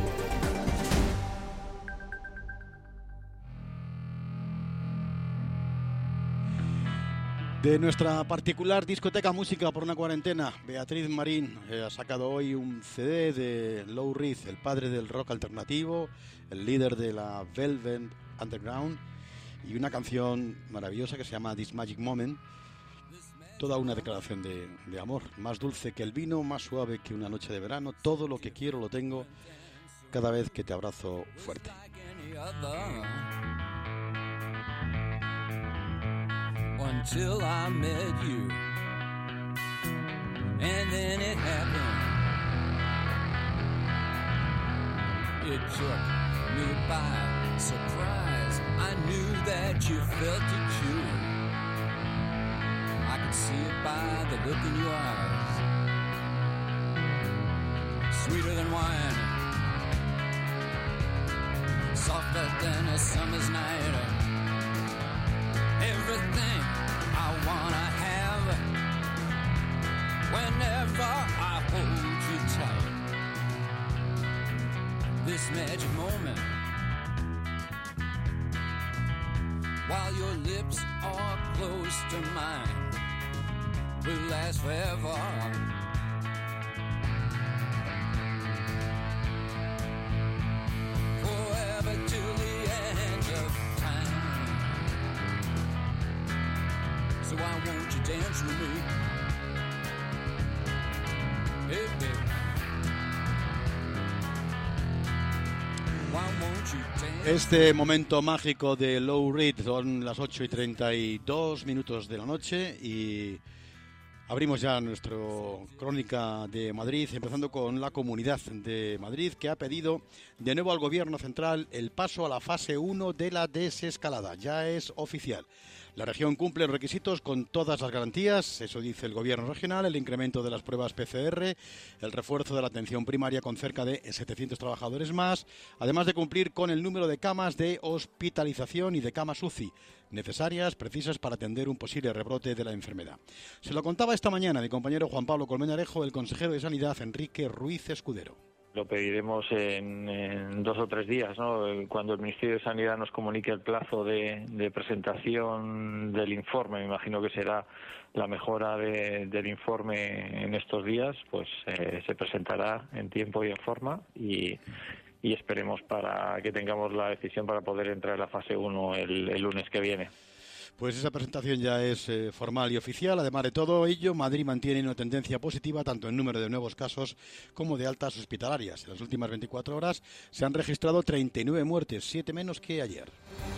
De nuestra particular discoteca Música por una Cuarentena, Beatriz Marín ha sacado hoy un CD de Lou Reed, el padre del rock alternativo, el líder de la Velvet Underground, y una canción maravillosa que se llama This Magic Moment. Toda una declaración de amor, más dulce que el vino, más suave que una noche de verano. Todo lo que quiero lo tengo cada vez que te abrazo fuerte. Until I met you, and then it happened. It took me by surprise. I knew that you felt it too. I could see it by the look in your eyes. Sweeter than wine, softer than a summer's night. Everything I wanna have, whenever I hold you tight. This magic moment, while your lips are close to mine, will last forever. Forever till the end of time. So why won't you dance with me? Hey, baby. Why won't you dance? Este momento mágico de Lou Reed, son las 8:32 de la noche y abrimos ya nuestra crónica de Madrid, empezando con la Comunidad de Madrid, que ha pedido de nuevo al Gobierno central el paso a la fase 1 de la desescalada. Ya es oficial. La región cumple los requisitos con todas las garantías, eso dice el Gobierno regional, el incremento de las pruebas PCR, el refuerzo de la atención primaria con cerca de 700 trabajadores más, además de cumplir con el número de camas de hospitalización y de camas UCI, necesarias, precisas para atender un posible rebrote de la enfermedad. Se lo contaba esta mañana mi compañero Juan Pablo Colmenarejo, el consejero de Sanidad Enrique Ruiz Escudero. Lo pediremos en 2 o 3 días, ¿no? Cuando el Ministerio de Sanidad nos comunique el plazo de presentación del informe. Me imagino que será la mejora del informe en estos días, pues se presentará en tiempo y en forma y esperemos para que tengamos la decisión para poder entrar en la fase 1 el lunes que viene. Pues esa presentación ya es formal y oficial. Además de todo ello, Madrid mantiene una tendencia positiva tanto en número de nuevos casos como de altas hospitalarias. En las últimas 24 horas se han registrado 39 muertes, 7 menos que ayer.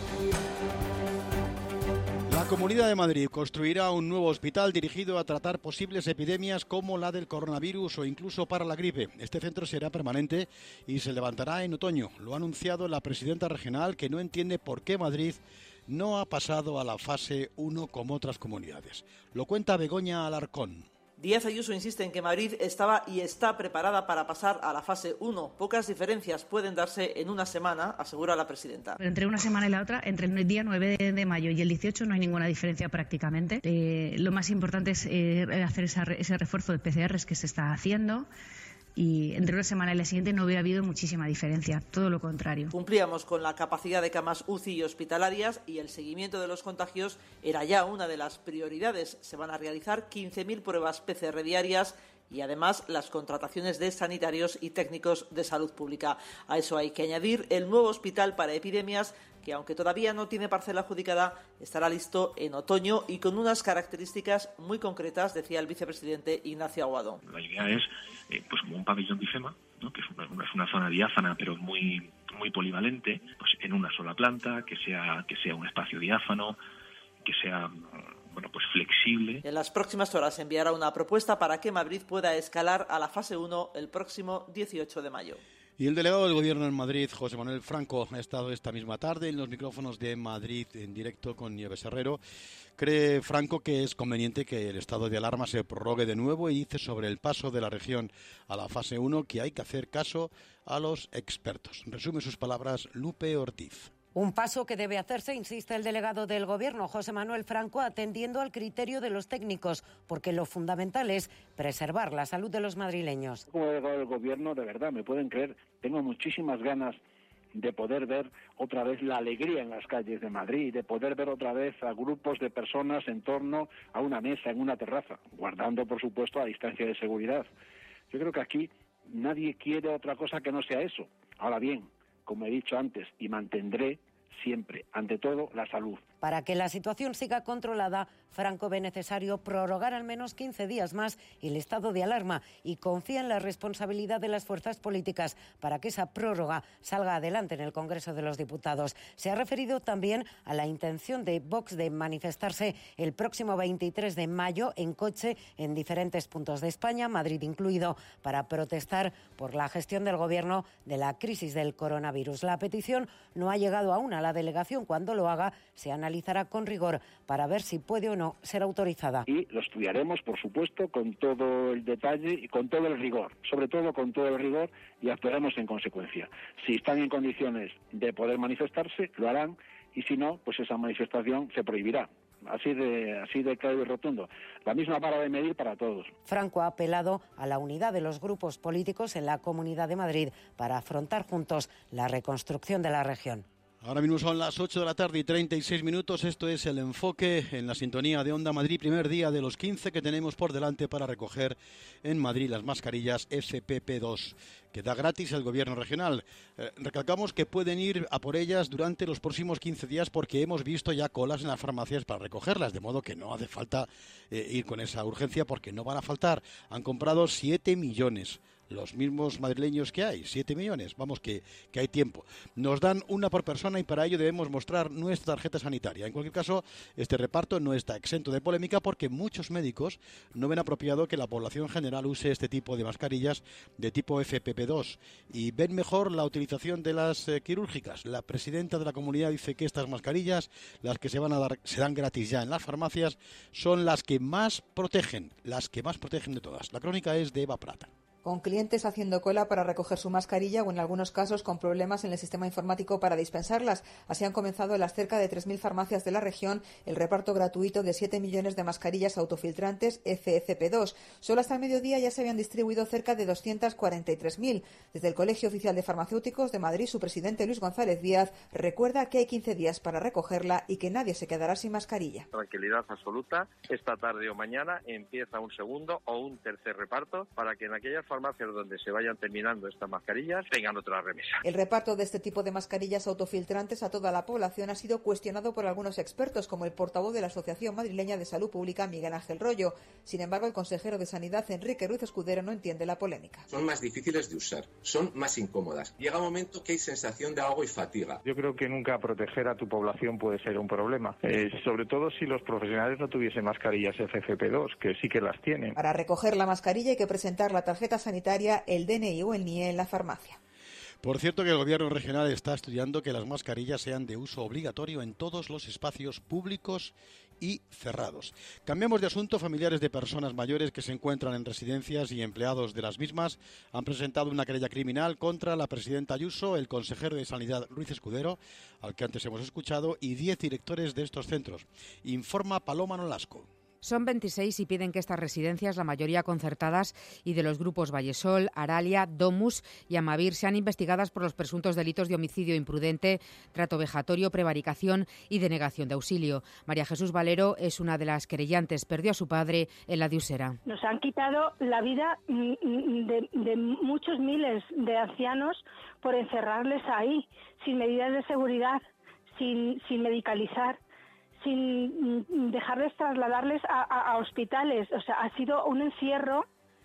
La Comunidad de Madrid construirá un nuevo hospital dirigido a tratar posibles epidemias como la del coronavirus o incluso para la gripe. Este centro será permanente y se levantará en otoño. Lo ha anunciado la presidenta regional, que no entiende por qué Madrid no ha pasado a la fase 1 como otras comunidades. Lo cuenta Begoña Alarcón. Díaz Ayuso insiste en que Madrid estaba y está preparada para pasar a la fase 1. Pocas diferencias pueden darse en una semana, asegura la presidenta. Entre una semana y la otra, entre el día 9 de mayo y el 18 no hay ninguna diferencia prácticamente. Lo más importante es hacer ese refuerzo de PCRs que se está haciendo. Y entre una semana y la siguiente no hubiera habido muchísima diferencia, todo lo contrario. Cumplíamos con la capacidad de camas UCI y hospitalarias y el seguimiento de los contagios era ya una de las prioridades. Se van a realizar 15.000 pruebas PCR diarias y además las contrataciones de sanitarios y técnicos de salud pública. A eso hay que añadir el nuevo hospital para epidemias que, aunque todavía no tiene parcela adjudicada, estará listo en otoño y con unas características muy concretas, decía el vicepresidente Ignacio Aguado. La idea es pues como un pabellón de IFEMA, ¿no? Que es una zona diáfana pero muy polivalente, pues en una sola planta, que sea un espacio diáfano, que sea pues flexible. En las próximas horas se enviará una propuesta para que Madrid pueda escalar a la fase 1 el próximo 18 de mayo. Y el delegado del Gobierno en Madrid, José Manuel Franco, ha estado esta misma tarde en los micrófonos de Madrid en directo con Nieves Herrero. Cree Franco que es conveniente que el estado de alarma se prorrogue de nuevo y dice sobre el paso de la región a la fase 1 que hay que hacer caso a los expertos. Resume sus palabras Lupe Ortiz. Un paso que debe hacerse, insiste el delegado del Gobierno, José Manuel Franco, atendiendo al criterio de los técnicos, porque lo fundamental es preservar la salud de los madrileños. Como delegado del Gobierno, de verdad, me pueden creer, tengo muchísimas ganas de poder ver otra vez la alegría en las calles de Madrid, de poder ver otra vez a grupos de personas en torno a una mesa, en una terraza, guardando, por supuesto, la distancia de seguridad. Yo creo que aquí nadie quiere otra cosa que no sea eso. Ahora bien, como he dicho antes, y mantendré siempre, ante todo, la salud. Para que la situación siga controlada, Franco ve necesario prorrogar al menos 15 días más el estado de alarma y confía en la responsabilidad de las fuerzas políticas para que esa prórroga salga adelante en el Congreso de los Diputados. Se ha referido también a la intención de Vox de manifestarse el próximo 23 de mayo en coche en diferentes puntos de España, Madrid incluido, para protestar por la gestión del Gobierno de la crisis del coronavirus. La petición no ha llegado aún a la delegación. Cuando lo haga, se analizará con rigor para ver si puede o no ser autorizada. Y lo estudiaremos, por supuesto, con todo el detalle y con todo el rigor, sobre todo con todo el rigor, y actuaremos en consecuencia. Si están en condiciones de poder manifestarse, lo harán, y si no, pues esa manifestación se prohibirá. Así de claro y rotundo. La misma vara de medir para todos. Franco ha apelado a la unidad de los grupos políticos en la Comunidad de Madrid para afrontar juntos la reconstrucción de la región. Ahora mismo son las 8 de la tarde y 36 minutos. Esto es El Enfoque en la sintonía de Onda Madrid. Primer día de los 15 que tenemos por delante para recoger en Madrid las mascarillas FFP2, que da gratis el Gobierno regional. Recalcamos que pueden ir a por ellas durante los próximos 15 días porque hemos visto ya colas en las farmacias para recogerlas, de modo que no hace falta ir con esa urgencia porque no van a faltar. Han comprado 7 millones. Los mismos madrileños que hay, 7 millones, vamos que hay tiempo. Nos dan una por persona y para ello debemos mostrar nuestra tarjeta sanitaria. En cualquier caso, este reparto no está exento de polémica porque muchos médicos no ven apropiado que la población general use este tipo de mascarillas de tipo FFP2 y ven mejor la utilización de las quirúrgicas. La presidenta de la comunidad dice que estas mascarillas, las que se dan gratis ya en las farmacias, son las que más protegen de todas. La crónica es de Eva Prata. Con clientes haciendo cola para recoger su mascarilla o en algunos casos con problemas en el sistema informático para dispensarlas. Así han comenzado en las cerca de 3.000 farmacias de la región el reparto gratuito de 7 millones de mascarillas autofiltrantes FFP2. Solo hasta el mediodía ya se habían distribuido cerca de 243.000. Desde el Colegio Oficial de Farmacéuticos de Madrid, su presidente Luis González Díaz recuerda que hay 15 días para recogerla y que nadie se quedará sin mascarilla. Tranquilidad absoluta. Esta tarde o mañana empieza un segundo o un tercer reparto para que en aquellas farmacias donde se vayan terminando estas mascarillas tengan otra remesa. El reparto de este tipo de mascarillas autofiltrantes a toda la población ha sido cuestionado por algunos expertos, como el portavoz de la Asociación Madrileña de Salud Pública, Miguel Ángel Rollo. Sin embargo, el consejero de Sanidad, Enrique Ruiz Escudero, no entiende la polémica. Son más difíciles de usar, son más incómodas. Llega un momento que hay sensación de ahogo y fatiga. Yo creo que nunca proteger a tu población puede ser un problema, sobre todo si los profesionales no tuviesen mascarillas FFP2, que sí que las tienen. Para recoger la mascarilla hay que presentar la tarjeta sanitaria, el DNI o el NIE en la farmacia. Por cierto que el Gobierno regional está estudiando que las mascarillas sean de uso obligatorio en todos los espacios públicos y cerrados. Cambiamos de asunto. Familiares de personas mayores que se encuentran en residencias y empleados de las mismas han presentado una querella criminal contra la presidenta Ayuso, el consejero de Sanidad Ruiz Escudero, al que antes hemos escuchado, y 10 directores de estos centros. Informa Paloma Nolasco. Son 26 y piden que estas residencias, la mayoría concertadas y de los grupos Vallesol, Aralia, Domus y Amavir, sean investigadas por los presuntos delitos de homicidio imprudente, trato vejatorio, prevaricación y denegación de auxilio. María Jesús Valero es una de las querellantes. Perdió a su padre en la de Usera. Nos han quitado la vida de muchos miles de ancianos por encerrarles ahí, sin medidas de seguridad, sin medicalizar, sin dejarles trasladarles a hospitales. O sea, ha sido un encierro,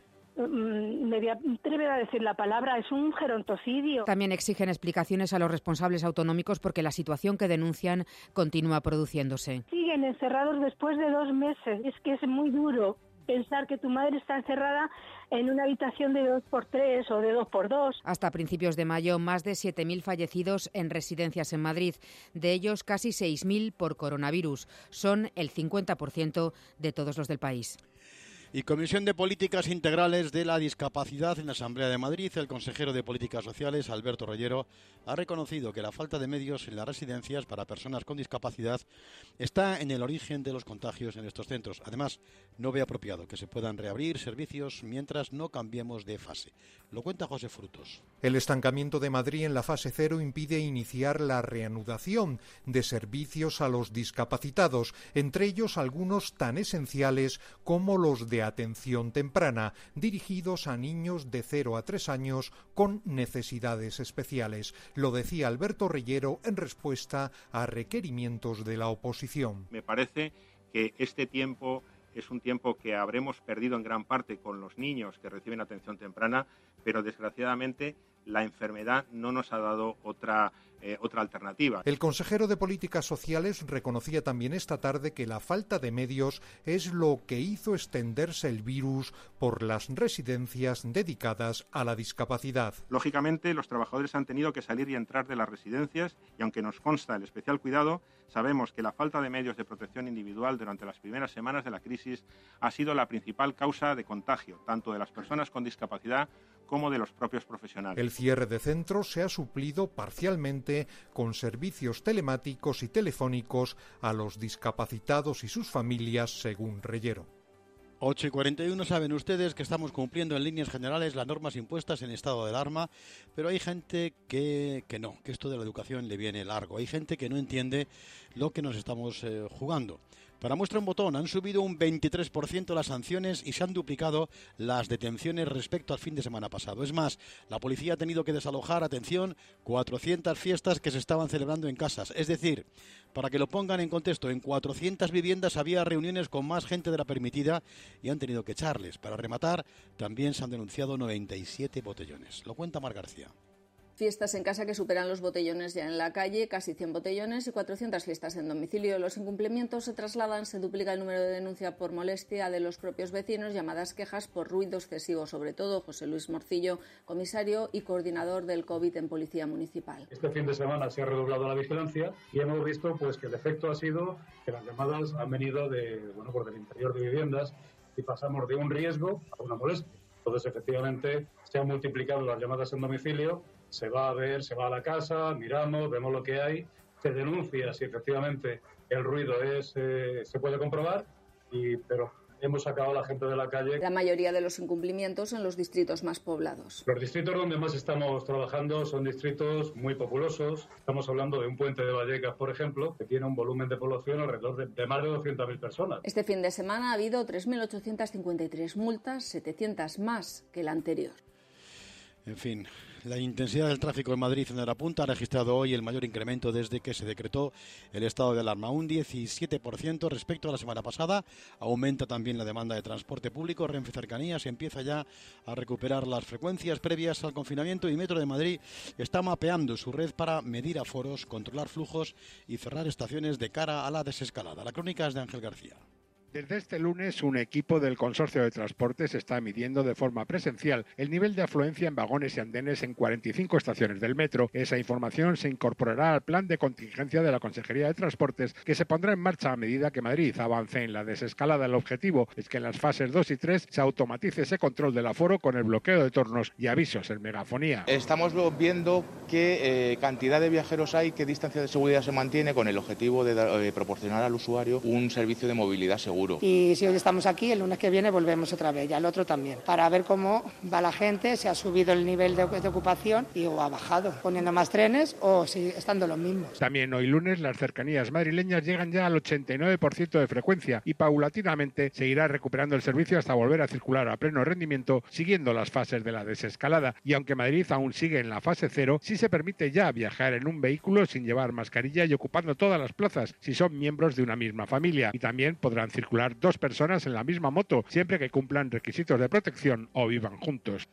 me voy a atrever a decir la palabra, es un gerontocidio. También exigen explicaciones a los responsables autonómicos porque la situación que denuncian continúa produciéndose. Siguen encerrados después de 2 meses. Es que es muy duro pensar que tu madre está encerrada en una habitación de 2x3 o de 2x2. Hasta principios de mayo, más de 7.000 fallecidos en residencias en Madrid. De ellos, casi 6.000 por coronavirus. Son el 50% de todos los del país. Y Comisión de Políticas Integrales de la Discapacidad en la Asamblea de Madrid. El consejero de Políticas Sociales, Alberto Reyero, ha reconocido que la falta de medios en las residencias para personas con discapacidad está en el origen de los contagios en estos centros. Además, no ve apropiado que se puedan reabrir servicios mientras no cambiemos de fase. Lo cuenta José Frutos. El estancamiento de Madrid en la fase 0 impide iniciar la reanudación de servicios a los discapacitados, entre ellos algunos tan esenciales como los de atención temprana, dirigidos a niños de 0 a 3 años con necesidades especiales. Lo decía Alberto Reyero en respuesta a requerimientos de la oposición. Me parece que este tiempo es un tiempo que habremos perdido en gran parte con los niños que reciben atención temprana, pero desgraciadamente la enfermedad no nos ha dado otra alternativa. El consejero de Políticas Sociales reconocía también esta tarde que la falta de medios es lo que hizo extenderse el virus por las residencias dedicadas a la discapacidad. Lógicamente, los trabajadores han tenido que salir y entrar de las residencias y aunque nos consta el especial cuidado, sabemos que la falta de medios de protección individual durante las primeras semanas de la crisis ha sido la principal causa de contagio, tanto de las personas con discapacidad como de los propios profesionales. El cierre de centros se ha suplido parcialmente con servicios telemáticos y telefónicos a los discapacitados y sus familias, según Reyero. 8:41, saben ustedes que estamos cumpliendo en líneas generales las normas impuestas en estado de alarma, pero hay gente que no, que esto de la educación le viene largo. Hay gente que no entiende lo que nos estamos jugando. Para muestra un botón, han subido un 23% las sanciones y se han duplicado las detenciones respecto al fin de semana pasado. Es más, la policía ha tenido que desalojar, atención, 400 fiestas que se estaban celebrando en casas. Es decir, para que lo pongan en contexto, en 400 viviendas había reuniones con más gente de la permitida y han tenido que echarles. Para rematar, también se han denunciado 97 botellones. Lo cuenta Mar García. Fiestas en casa que superan los botellones ya en la calle, casi 100 botellones y 400 fiestas en domicilio. Los incumplimientos se trasladan, se duplica el número de denuncia por molestia de los propios vecinos, llamadas quejas por ruido excesivo, sobre todo. José Luis Morcillo, comisario y coordinador del COVID en Policía Municipal. Este fin de semana se ha redoblado la vigilancia y hemos visto que el efecto ha sido que las llamadas han venido del interior de viviendas y pasamos de un riesgo a una molestia. Entonces, efectivamente, se han multiplicado las llamadas en domicilio. Se va a ver, se va a la casa, miramos, vemos lo que hay, se denuncia si efectivamente el ruido se puede comprobar, pero hemos sacado a la gente de la calle. La mayoría de los incumplimientos en los distritos más poblados. Los distritos donde más estamos trabajando son distritos muy populosos. Estamos hablando de un puente de Vallecas, por ejemplo, que tiene un volumen de población alrededor de más de 200.000 personas. Este fin de semana ha habido 3.853 multas, 700 más que el anterior. En fin, la intensidad del tráfico en Madrid en hora punta ha registrado hoy el mayor incremento desde que se decretó el estado de alarma, un 17% respecto a la semana pasada. Aumenta también la demanda de transporte público. Renfe Cercanías empieza ya a recuperar las frecuencias previas al confinamiento y Metro de Madrid está mapeando su red para medir aforos, controlar flujos y cerrar estaciones de cara a la desescalada. La crónica es de Ángel García. Desde este lunes, un equipo del Consorcio de Transportes está midiendo de forma presencial el nivel de afluencia en vagones y andenes en 45 estaciones del metro. Esa información se incorporará al plan de contingencia de la Consejería de Transportes, que se pondrá en marcha a medida que Madrid avance en la desescalada. El objetivo es que en las fases 2 y 3 se automatice ese control del aforo con el bloqueo de tornos y avisos en megafonía. Estamos viendo qué cantidad de viajeros hay, qué distancia de seguridad se mantiene, con el objetivo de proporcionar al usuario un servicio de movilidad seguro. Y si hoy estamos aquí, el lunes que viene volvemos otra vez, y al otro también, para ver cómo va la gente, si ha subido el nivel de ocupación o ha bajado, poniendo más trenes o si estando los mismos. También hoy lunes las cercanías madrileñas llegan ya al 89% de frecuencia y paulatinamente se irá recuperando el servicio hasta volver a circular a pleno rendimiento, siguiendo las fases de la desescalada. Y aunque Madrid aún sigue en la fase 0, sí se permite ya viajar en un vehículo sin llevar mascarilla y ocupando todas las plazas si son miembros de una misma familia. Y también podrán circular 2 personas en la misma moto, siempre que cumplan requisitos de protección o vivan juntos.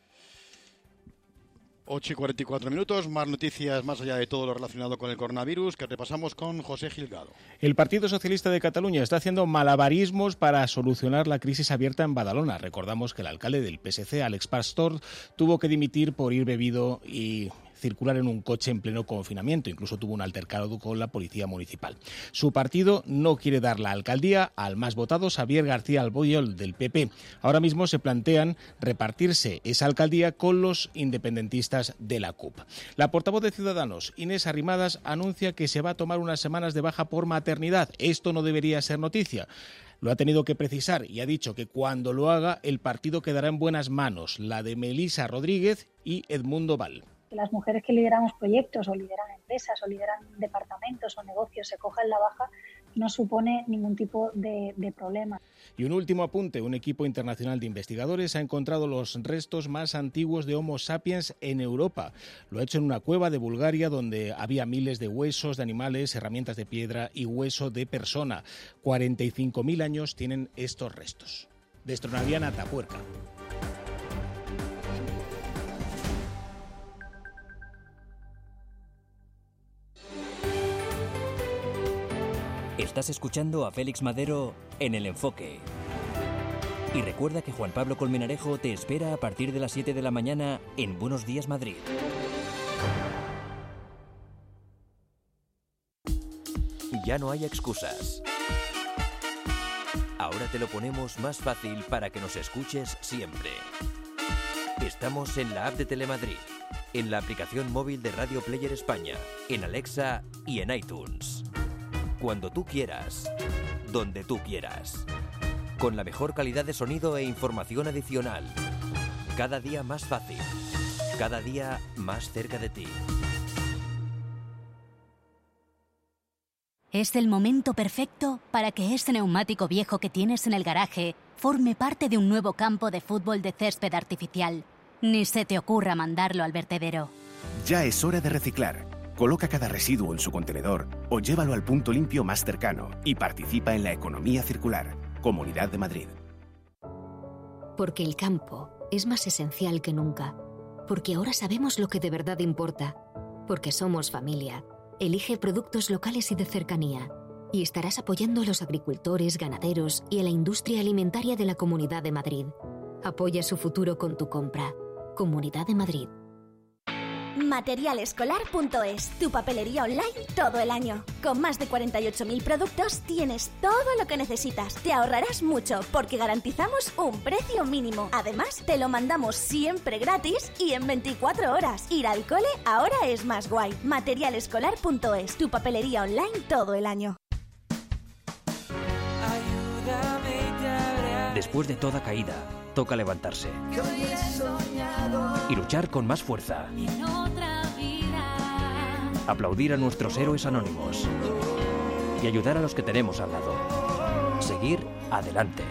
8:44, más noticias más allá de todo lo relacionado con el coronavirus que repasamos con José Gilgado. El Partido Socialista de Cataluña está haciendo malabarismos para solucionar la crisis abierta en Badalona. Recordamos que el alcalde del PSC, Àlex Pastor, tuvo que dimitir por ir bebido y circular en un coche en pleno confinamiento. Incluso tuvo un altercado con la policía municipal. Su partido no quiere dar la alcaldía al más votado, Xavier García Alboyol, del PP. Ahora mismo se plantean repartirse esa alcaldía con los independentistas de la CUP. La portavoz de Ciudadanos, Inés Arrimadas, anuncia que se va a tomar unas semanas de baja por maternidad. Esto no debería ser noticia. Lo ha tenido que precisar y ha dicho que cuando lo haga el partido quedará en buenas manos, la de Melisa Rodríguez y Edmundo Val. Que las mujeres que lideramos proyectos o lideran empresas o lideran departamentos o negocios se cojan la baja no supone ningún tipo de problema. Y un último apunte, un equipo internacional de investigadores ha encontrado los restos más antiguos de Homo sapiens en Europa. Lo ha hecho en una cueva de Bulgaria donde había miles de huesos de animales, herramientas de piedra y hueso de persona. 45.000 años tienen estos restos. Destronarían a Atapuerca. Estás escuchando a Félix Madero en El Enfoque. Y recuerda que Juan Pablo Colmenarejo te espera a partir de las 7 de la mañana en Buenos Días Madrid. Ya no hay excusas. Ahora te lo ponemos más fácil para que nos escuches siempre. Estamos en la app de Telemadrid, en la aplicación móvil de Radio Player España, en Alexa y en iTunes. Cuando tú quieras, donde tú quieras. Con la mejor calidad de sonido e información adicional. Cada día más fácil. Cada día más cerca de ti. Es el momento perfecto para que ese neumático viejo que tienes en el garaje forme parte de un nuevo campo de fútbol de césped artificial. Ni se te ocurra mandarlo al vertedero. Ya es hora de reciclar. Coloca cada residuo en su contenedor o llévalo al punto limpio más cercano y participa en la economía circular. Comunidad de Madrid. Porque el campo es más esencial que nunca. Porque ahora sabemos lo que de verdad importa. Porque somos familia. Elige productos locales y de cercanía. Y estarás apoyando a los agricultores, ganaderos y a la industria alimentaria de la Comunidad de Madrid. Apoya su futuro con tu compra. Comunidad de Madrid. Materialescolar.es, tu papelería online todo el año. Con más de 48.000 productos tienes todo lo que necesitas. Te ahorrarás mucho porque garantizamos un precio mínimo. Además, te lo mandamos siempre gratis y en 24 horas. Ir al cole ahora es más guay. Materialescolar.es, tu papelería online todo el año. Después de toda caída, toca levantarse. Y luchar con más fuerza. Aplaudir a nuestros héroes anónimos. Y ayudar a los que tenemos al lado. Seguir adelante.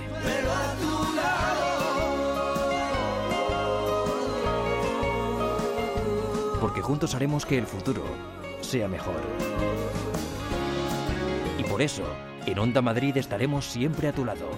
Porque juntos haremos que el futuro sea mejor. Y por eso, en Onda Madrid estaremos siempre a tu lado.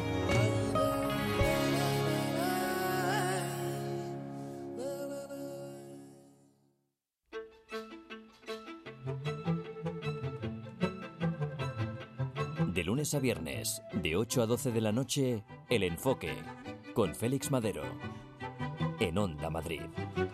De lunes a viernes, de 8 a 12 de la noche, El Enfoque, con Félix Madero, en Onda Madrid.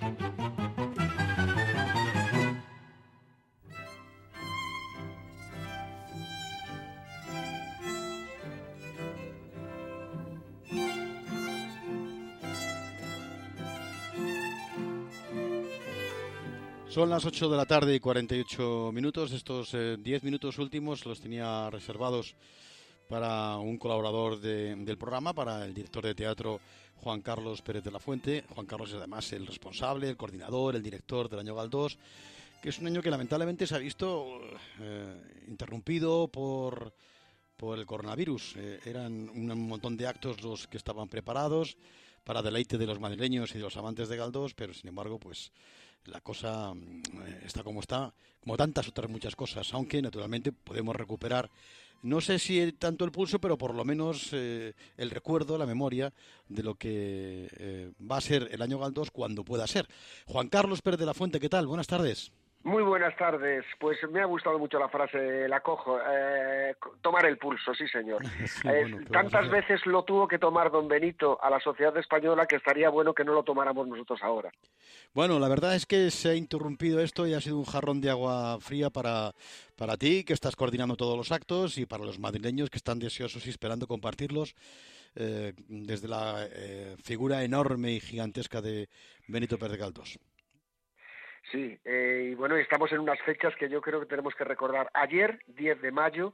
Son las 8 de la tarde y 48 minutos. Estos 10 minutos últimos los tenía reservados para un colaborador del programa, para el director de teatro Juan Carlos Pérez de la Fuente. Juan Carlos es además el responsable, el coordinador, el director del año Galdós, que es un año que lamentablemente se ha visto interrumpido por el coronavirus. Eran un montón de actos los que estaban preparados para deleite de los madrileños y de los amantes de Galdós, pero sin embargo, pues la cosa está, como tantas otras muchas cosas, aunque naturalmente podemos recuperar, no sé si tanto el pulso, pero por lo menos el recuerdo, la memoria de lo que va a ser el año Galdós cuando pueda ser. Juan Carlos Pérez de la Fuente, ¿qué tal? Buenas tardes. Muy buenas tardes. Pues me ha gustado mucho la frase, la cojo. Tomar el pulso, sí señor. Sí, bueno, tantas veces lo tuvo que tomar don Benito a la sociedad española que estaría bueno que no lo tomáramos nosotros ahora. Bueno, la verdad es que se ha interrumpido esto y ha sido un jarrón de agua fría para ti, que estás coordinando todos los actos, y para los madrileños que están deseosos y esperando compartirlos desde la figura enorme y gigantesca de Benito Pérez Galdós. Sí, y bueno, estamos en unas fechas que yo creo que tenemos que recordar. Ayer, 10 de mayo,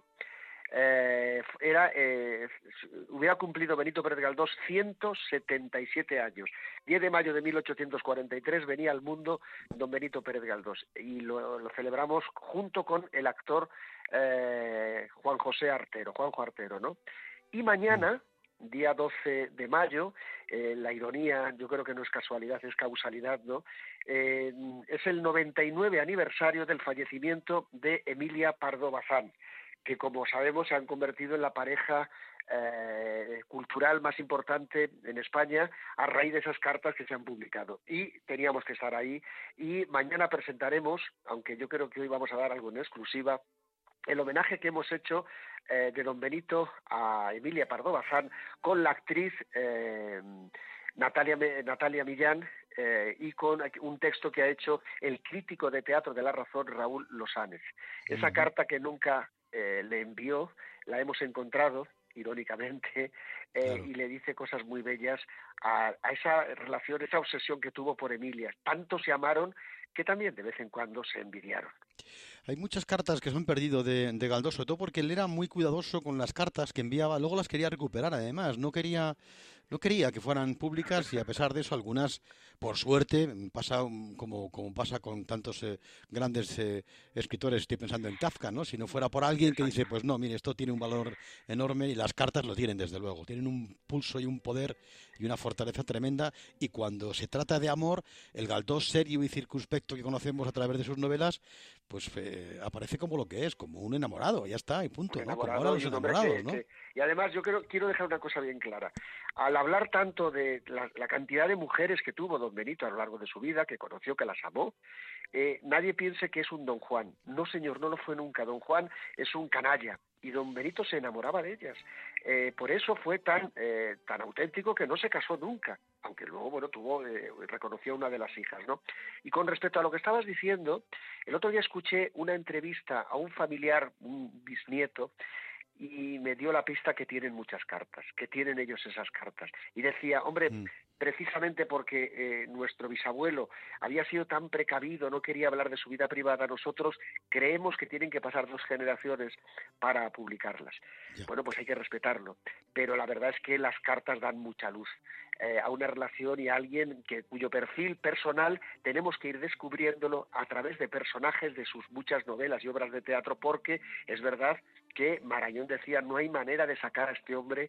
hubiera cumplido Benito Pérez Galdós 177 años. 10 de mayo de 1843 venía al mundo don Benito Pérez Galdós y lo celebramos junto con el actor Juanjo Artero, ¿no? Y mañana, día 12 de mayo, la ironía, yo creo que no es casualidad, es causalidad, ¿no? Es el 99 aniversario del fallecimiento de Emilia Pardo Bazán, que como sabemos se han convertido en la pareja cultural más importante en España a raíz de esas cartas que se han publicado. Y teníamos que estar ahí, y mañana presentaremos, aunque yo creo que hoy vamos a dar algo en exclusiva, el homenaje que hemos hecho de don Benito a Emilia Pardo Bazán con la actriz Natalia Millán, y con un texto que ha hecho el crítico de teatro de La Razón, Raúl Losanes. Esa carta que nunca le envió, la hemos encontrado, irónicamente, claro, y le dice cosas muy bellas a esa relación, esa obsesión que tuvo por Emilia. Tanto se amaron que también de vez en cuando se envidiaron. Hay muchas cartas que se han perdido de Galdós, sobre todo porque él era muy cuidadoso con las cartas que enviaba, luego las quería recuperar además, no quería que fueran públicas, y a pesar de eso algunas, por suerte, pasa como pasa con tantos grandes escritores. Estoy pensando en Kafka, ¿no? Si no fuera por alguien que dice, pues no, mire, esto tiene un valor enorme, y las cartas lo tienen desde luego, tienen un pulso y un poder y una fortaleza tremenda, y cuando se trata de amor, el Galdós serio y circunspecto que conocemos a través de sus novelas, pues aparece como lo que es, como un enamorado, ya está, y punto, ¿no? Como ahora los enamorados, ¿no? Y además yo quiero dejar una cosa bien clara. Al hablar tanto de la cantidad de mujeres que tuvo don Benito a lo largo de su vida, que conoció, que las amó, nadie piense que es un don Juan. No, señor, no lo fue nunca. Don Juan es un canalla, y don Benito se enamoraba de ellas. Por eso fue tan auténtico que no se casó nunca, aunque luego, bueno, reconoció a una de las hijas, ¿no? Y con respecto a lo que estabas diciendo, el otro día escuché una entrevista a un familiar, un bisnieto, y me dio la pista que tienen muchas cartas, que tienen ellos esas cartas. Y decía, hombre, precisamente porque nuestro bisabuelo había sido tan precavido, no quería hablar de su vida privada, nosotros creemos que tienen que pasar 2 generaciones para publicarlas. Yeah. Bueno, pues hay que respetarlo, pero la verdad es que las cartas dan mucha luz a una relación y a alguien cuyo perfil personal tenemos que ir descubriéndolo a través de personajes de sus muchas novelas y obras de teatro, porque es verdad que Marañón decía, no hay manera de sacar a este hombre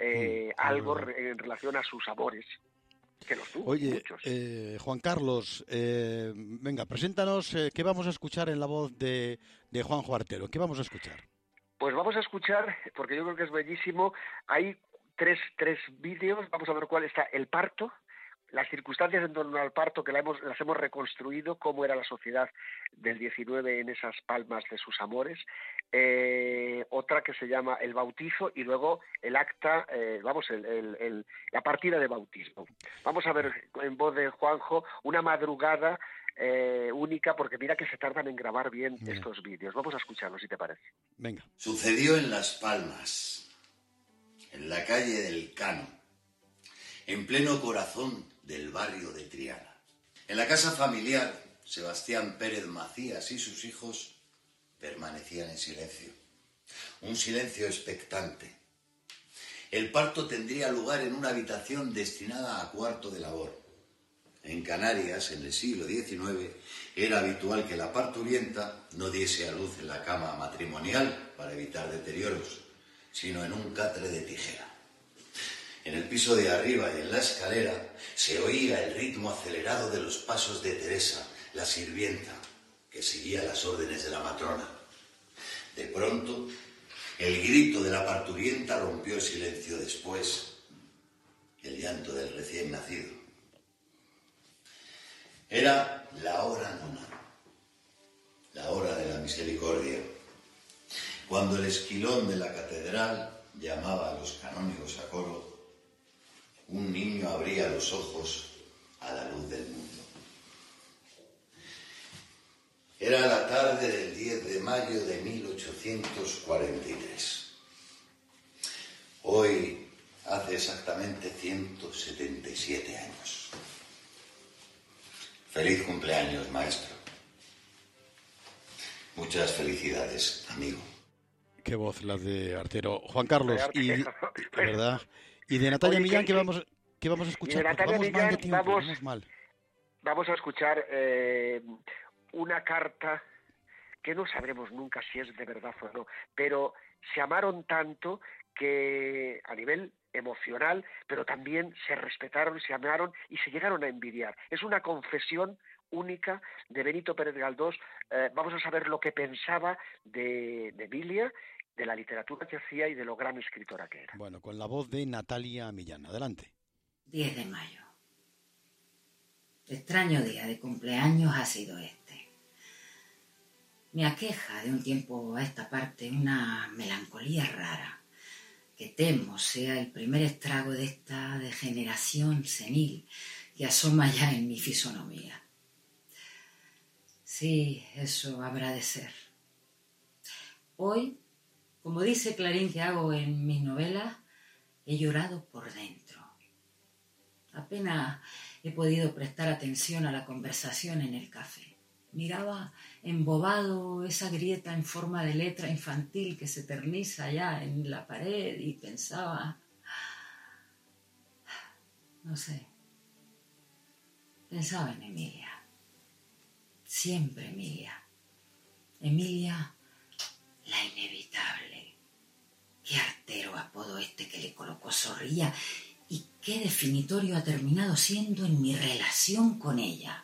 algo en relación a sus amores, que los tuvo. Oye, muchos. Juan Carlos, venga, preséntanos qué vamos a escuchar en la voz de Juanjo Artero. ¿Qué vamos a escuchar? Pues vamos a escuchar, porque yo creo que es bellísimo, hay tres vídeos, vamos a ver cuál está: El parto, las circunstancias en torno al parto que las hemos reconstruido, cómo era la sociedad del 19 en esas palmas de sus amores, otra que se llama el bautizo y luego el acta, la partida de bautismo. Vamos a ver en voz de Juanjo una madrugada única, porque mira que se tardan en grabar bien estos vídeos. Vamos a escucharlos, si te parece. Venga. Sucedió en Las Palmas, en la calle del Cano, en pleno corazón del barrio de Triana. En la casa familiar, Sebastián Pérez Macías y sus hijos permanecían en silencio. Un silencio expectante. El parto tendría lugar en una habitación destinada a cuarto de labor. En Canarias, en el siglo XIX, era habitual que la parturienta no diese a luz en la cama matrimonial para evitar deterioros, sino en un catre de tijera. En el piso de arriba y en la escalera se oía el ritmo acelerado de los pasos de Teresa, la sirvienta, que seguía las órdenes de la matrona. De pronto, el grito de la parturienta rompió el silencio. Después, el llanto del recién nacido. Era la hora nona, la hora de la misericordia, cuando el esquilón de la catedral llamaba a los canónigos a coro. Un niño abría los ojos a la luz del mundo. Era la tarde del 10 de mayo de 1843. Hoy hace exactamente 177 años. Feliz cumpleaños, maestro. Muchas felicidades, amigo. Qué voz la de Artero. Juan Carlos, ¿verdad? Y de Natalia Millán, ¿qué vamos a escuchar? De Natalia Millán, mal. Vamos a escuchar una carta que no sabremos nunca si es de verdad o no, pero se amaron tanto que a nivel emocional, pero también se respetaron, se amaron y se llegaron a envidiar. Es una confesión única de Benito Pérez Galdós. Vamos a saber lo que pensaba de Emilia, de la literatura que hacía y de lo gran escritora que era. Bueno, con la voz de Natalia Millán. Adelante. 10 de mayo. Extraño día de cumpleaños ha sido este. Me aqueja de un tiempo a esta parte una melancolía rara, que temo sea el primer estrago de esta degeneración senil que asoma ya en mi fisonomía. Sí, eso habrá de ser. Hoy, como dice Clarín que hago en mis novelas, he llorado por dentro. Apenas he podido prestar atención a la conversación en el café. Miraba embobado esa grieta en forma de letra infantil que se eterniza allá en la pared y pensaba... No sé. Pensaba en Emilia. Siempre Emilia. Emilia, la inevitable. Qué artero apodo este que le colocó Zorrilla y qué definitorio ha terminado siendo en mi relación con ella.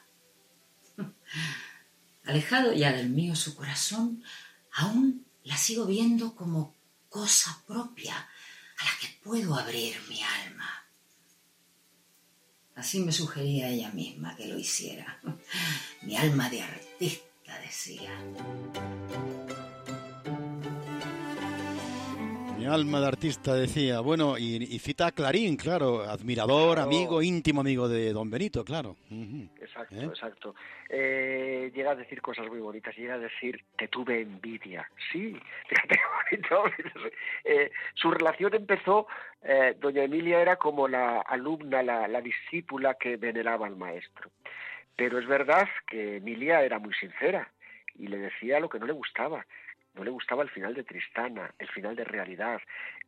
Alejado ya del mío su corazón, aún la sigo viendo como cosa propia a la que puedo abrir mi alma. Así me sugería ella misma que lo hiciera. Mi alma de artista, decía. Mi alma de artista, decía. Bueno, y cita a Clarín, claro, admirador, claro. Amigo, íntimo amigo de don Benito, claro. Exacto, exacto. Llega a decir cosas muy bonitas, llega a decir, te tuve envidia. Sí, fíjate qué bonito. Su relación empezó, doña Emilia era como la alumna, la discípula que veneraba al maestro. Pero es verdad que Emilia era muy sincera y le decía lo que no le gustaba. No le gustaba el final de Tristana, el final de Realidad.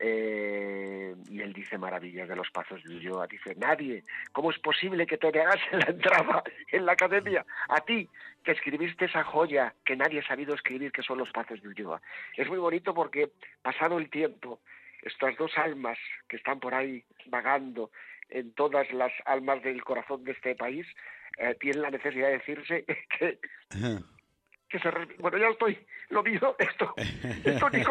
Y él dice maravillas de los Pazos de Ulloa. Dice, nadie, ¿cómo es posible que te hagas en la entrada en la academia? A ti, que escribiste esa joya que nadie ha sabido escribir, que son los Pazos de Ulloa. Es muy bonito porque, pasado el tiempo, estas dos almas que están por ahí vagando en todas las almas del corazón de este país, tienen la necesidad de decirse que bueno, ya estoy, lo mío, esto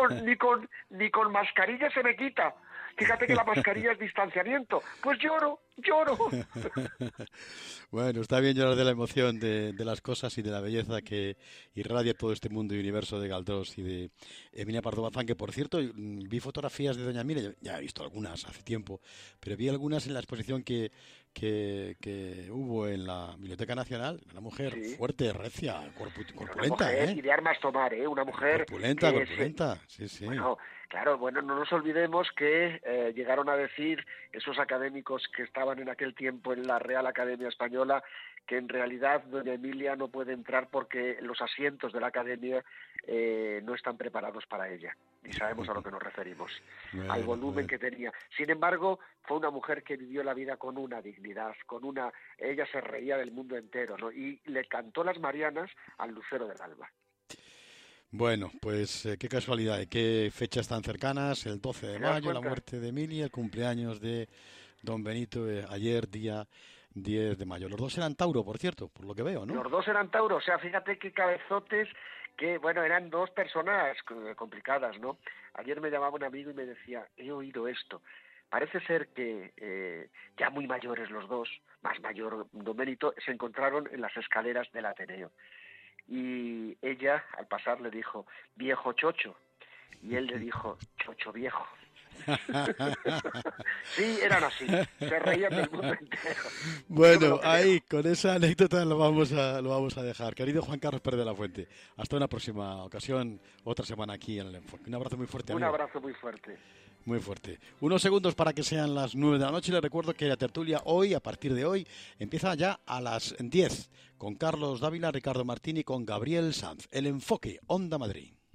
ni con mascarilla se me quita. Fíjate que la mascarilla es distanciamiento. Pues lloro lloro. Bueno, está bien llorar de la emoción de las cosas y de la belleza que irradia todo este mundo y universo de Galdós y de Emilia Pardo Bazán, que por cierto vi fotografías de doña Emilia, ya he visto algunas hace tiempo, pero vi algunas en la exposición que hubo en la Biblioteca Nacional. Una mujer fuerte, recia, corpulenta, una mujer, y de armas tomar, una mujer corpulenta, sí. Bueno, claro, no nos olvidemos que llegaron a decir esos académicos que estaban en aquel tiempo en la Real Academia Española que en realidad doña Emilia no puede entrar porque los asientos de la Academia no están preparados para ella. Y sabemos a lo que nos referimos, al volumen que tenía. Sin embargo, fue una mujer que vivió la vida con una dignidad, ella se reía del mundo entero, ¿no? Y le cantó las Marianas al lucero del alba. Bueno, pues qué casualidad, qué fechas tan cercanas, el 12 de mayo, la muerte de Emilia, el cumpleaños de don Benito, ayer, día 10 de mayo. Los dos eran Tauro, por cierto, por lo que veo, ¿no? Los dos eran Tauro, o sea, fíjate qué cabezotes, que eran dos personas complicadas, ¿no? Ayer me llamaba un amigo y me decía, he oído esto. Parece ser que ya muy mayores los dos, más mayor don Benito, se encontraron en las escaleras del Ateneo. Y ella, al pasar, le dijo, viejo chocho. Y él le dijo, chocho viejo. Sí, eran así, se reían del mundo entero. Bueno, ahí, con esa anécdota lo vamos a dejar. Querido Juan Carlos Pérez de la Fuente, hasta una próxima ocasión, otra semana aquí en El Enfoque. Un abrazo muy fuerte, amigo. Un abrazo muy fuerte. Muy fuerte. Unos segundos para que sean las 9 de la noche. Les recuerdo que la tertulia hoy, a partir de hoy, empieza ya a las 10 con Carlos Dávila, Ricardo Martín y con Gabriel Sanz. El Enfoque, Onda Madrid.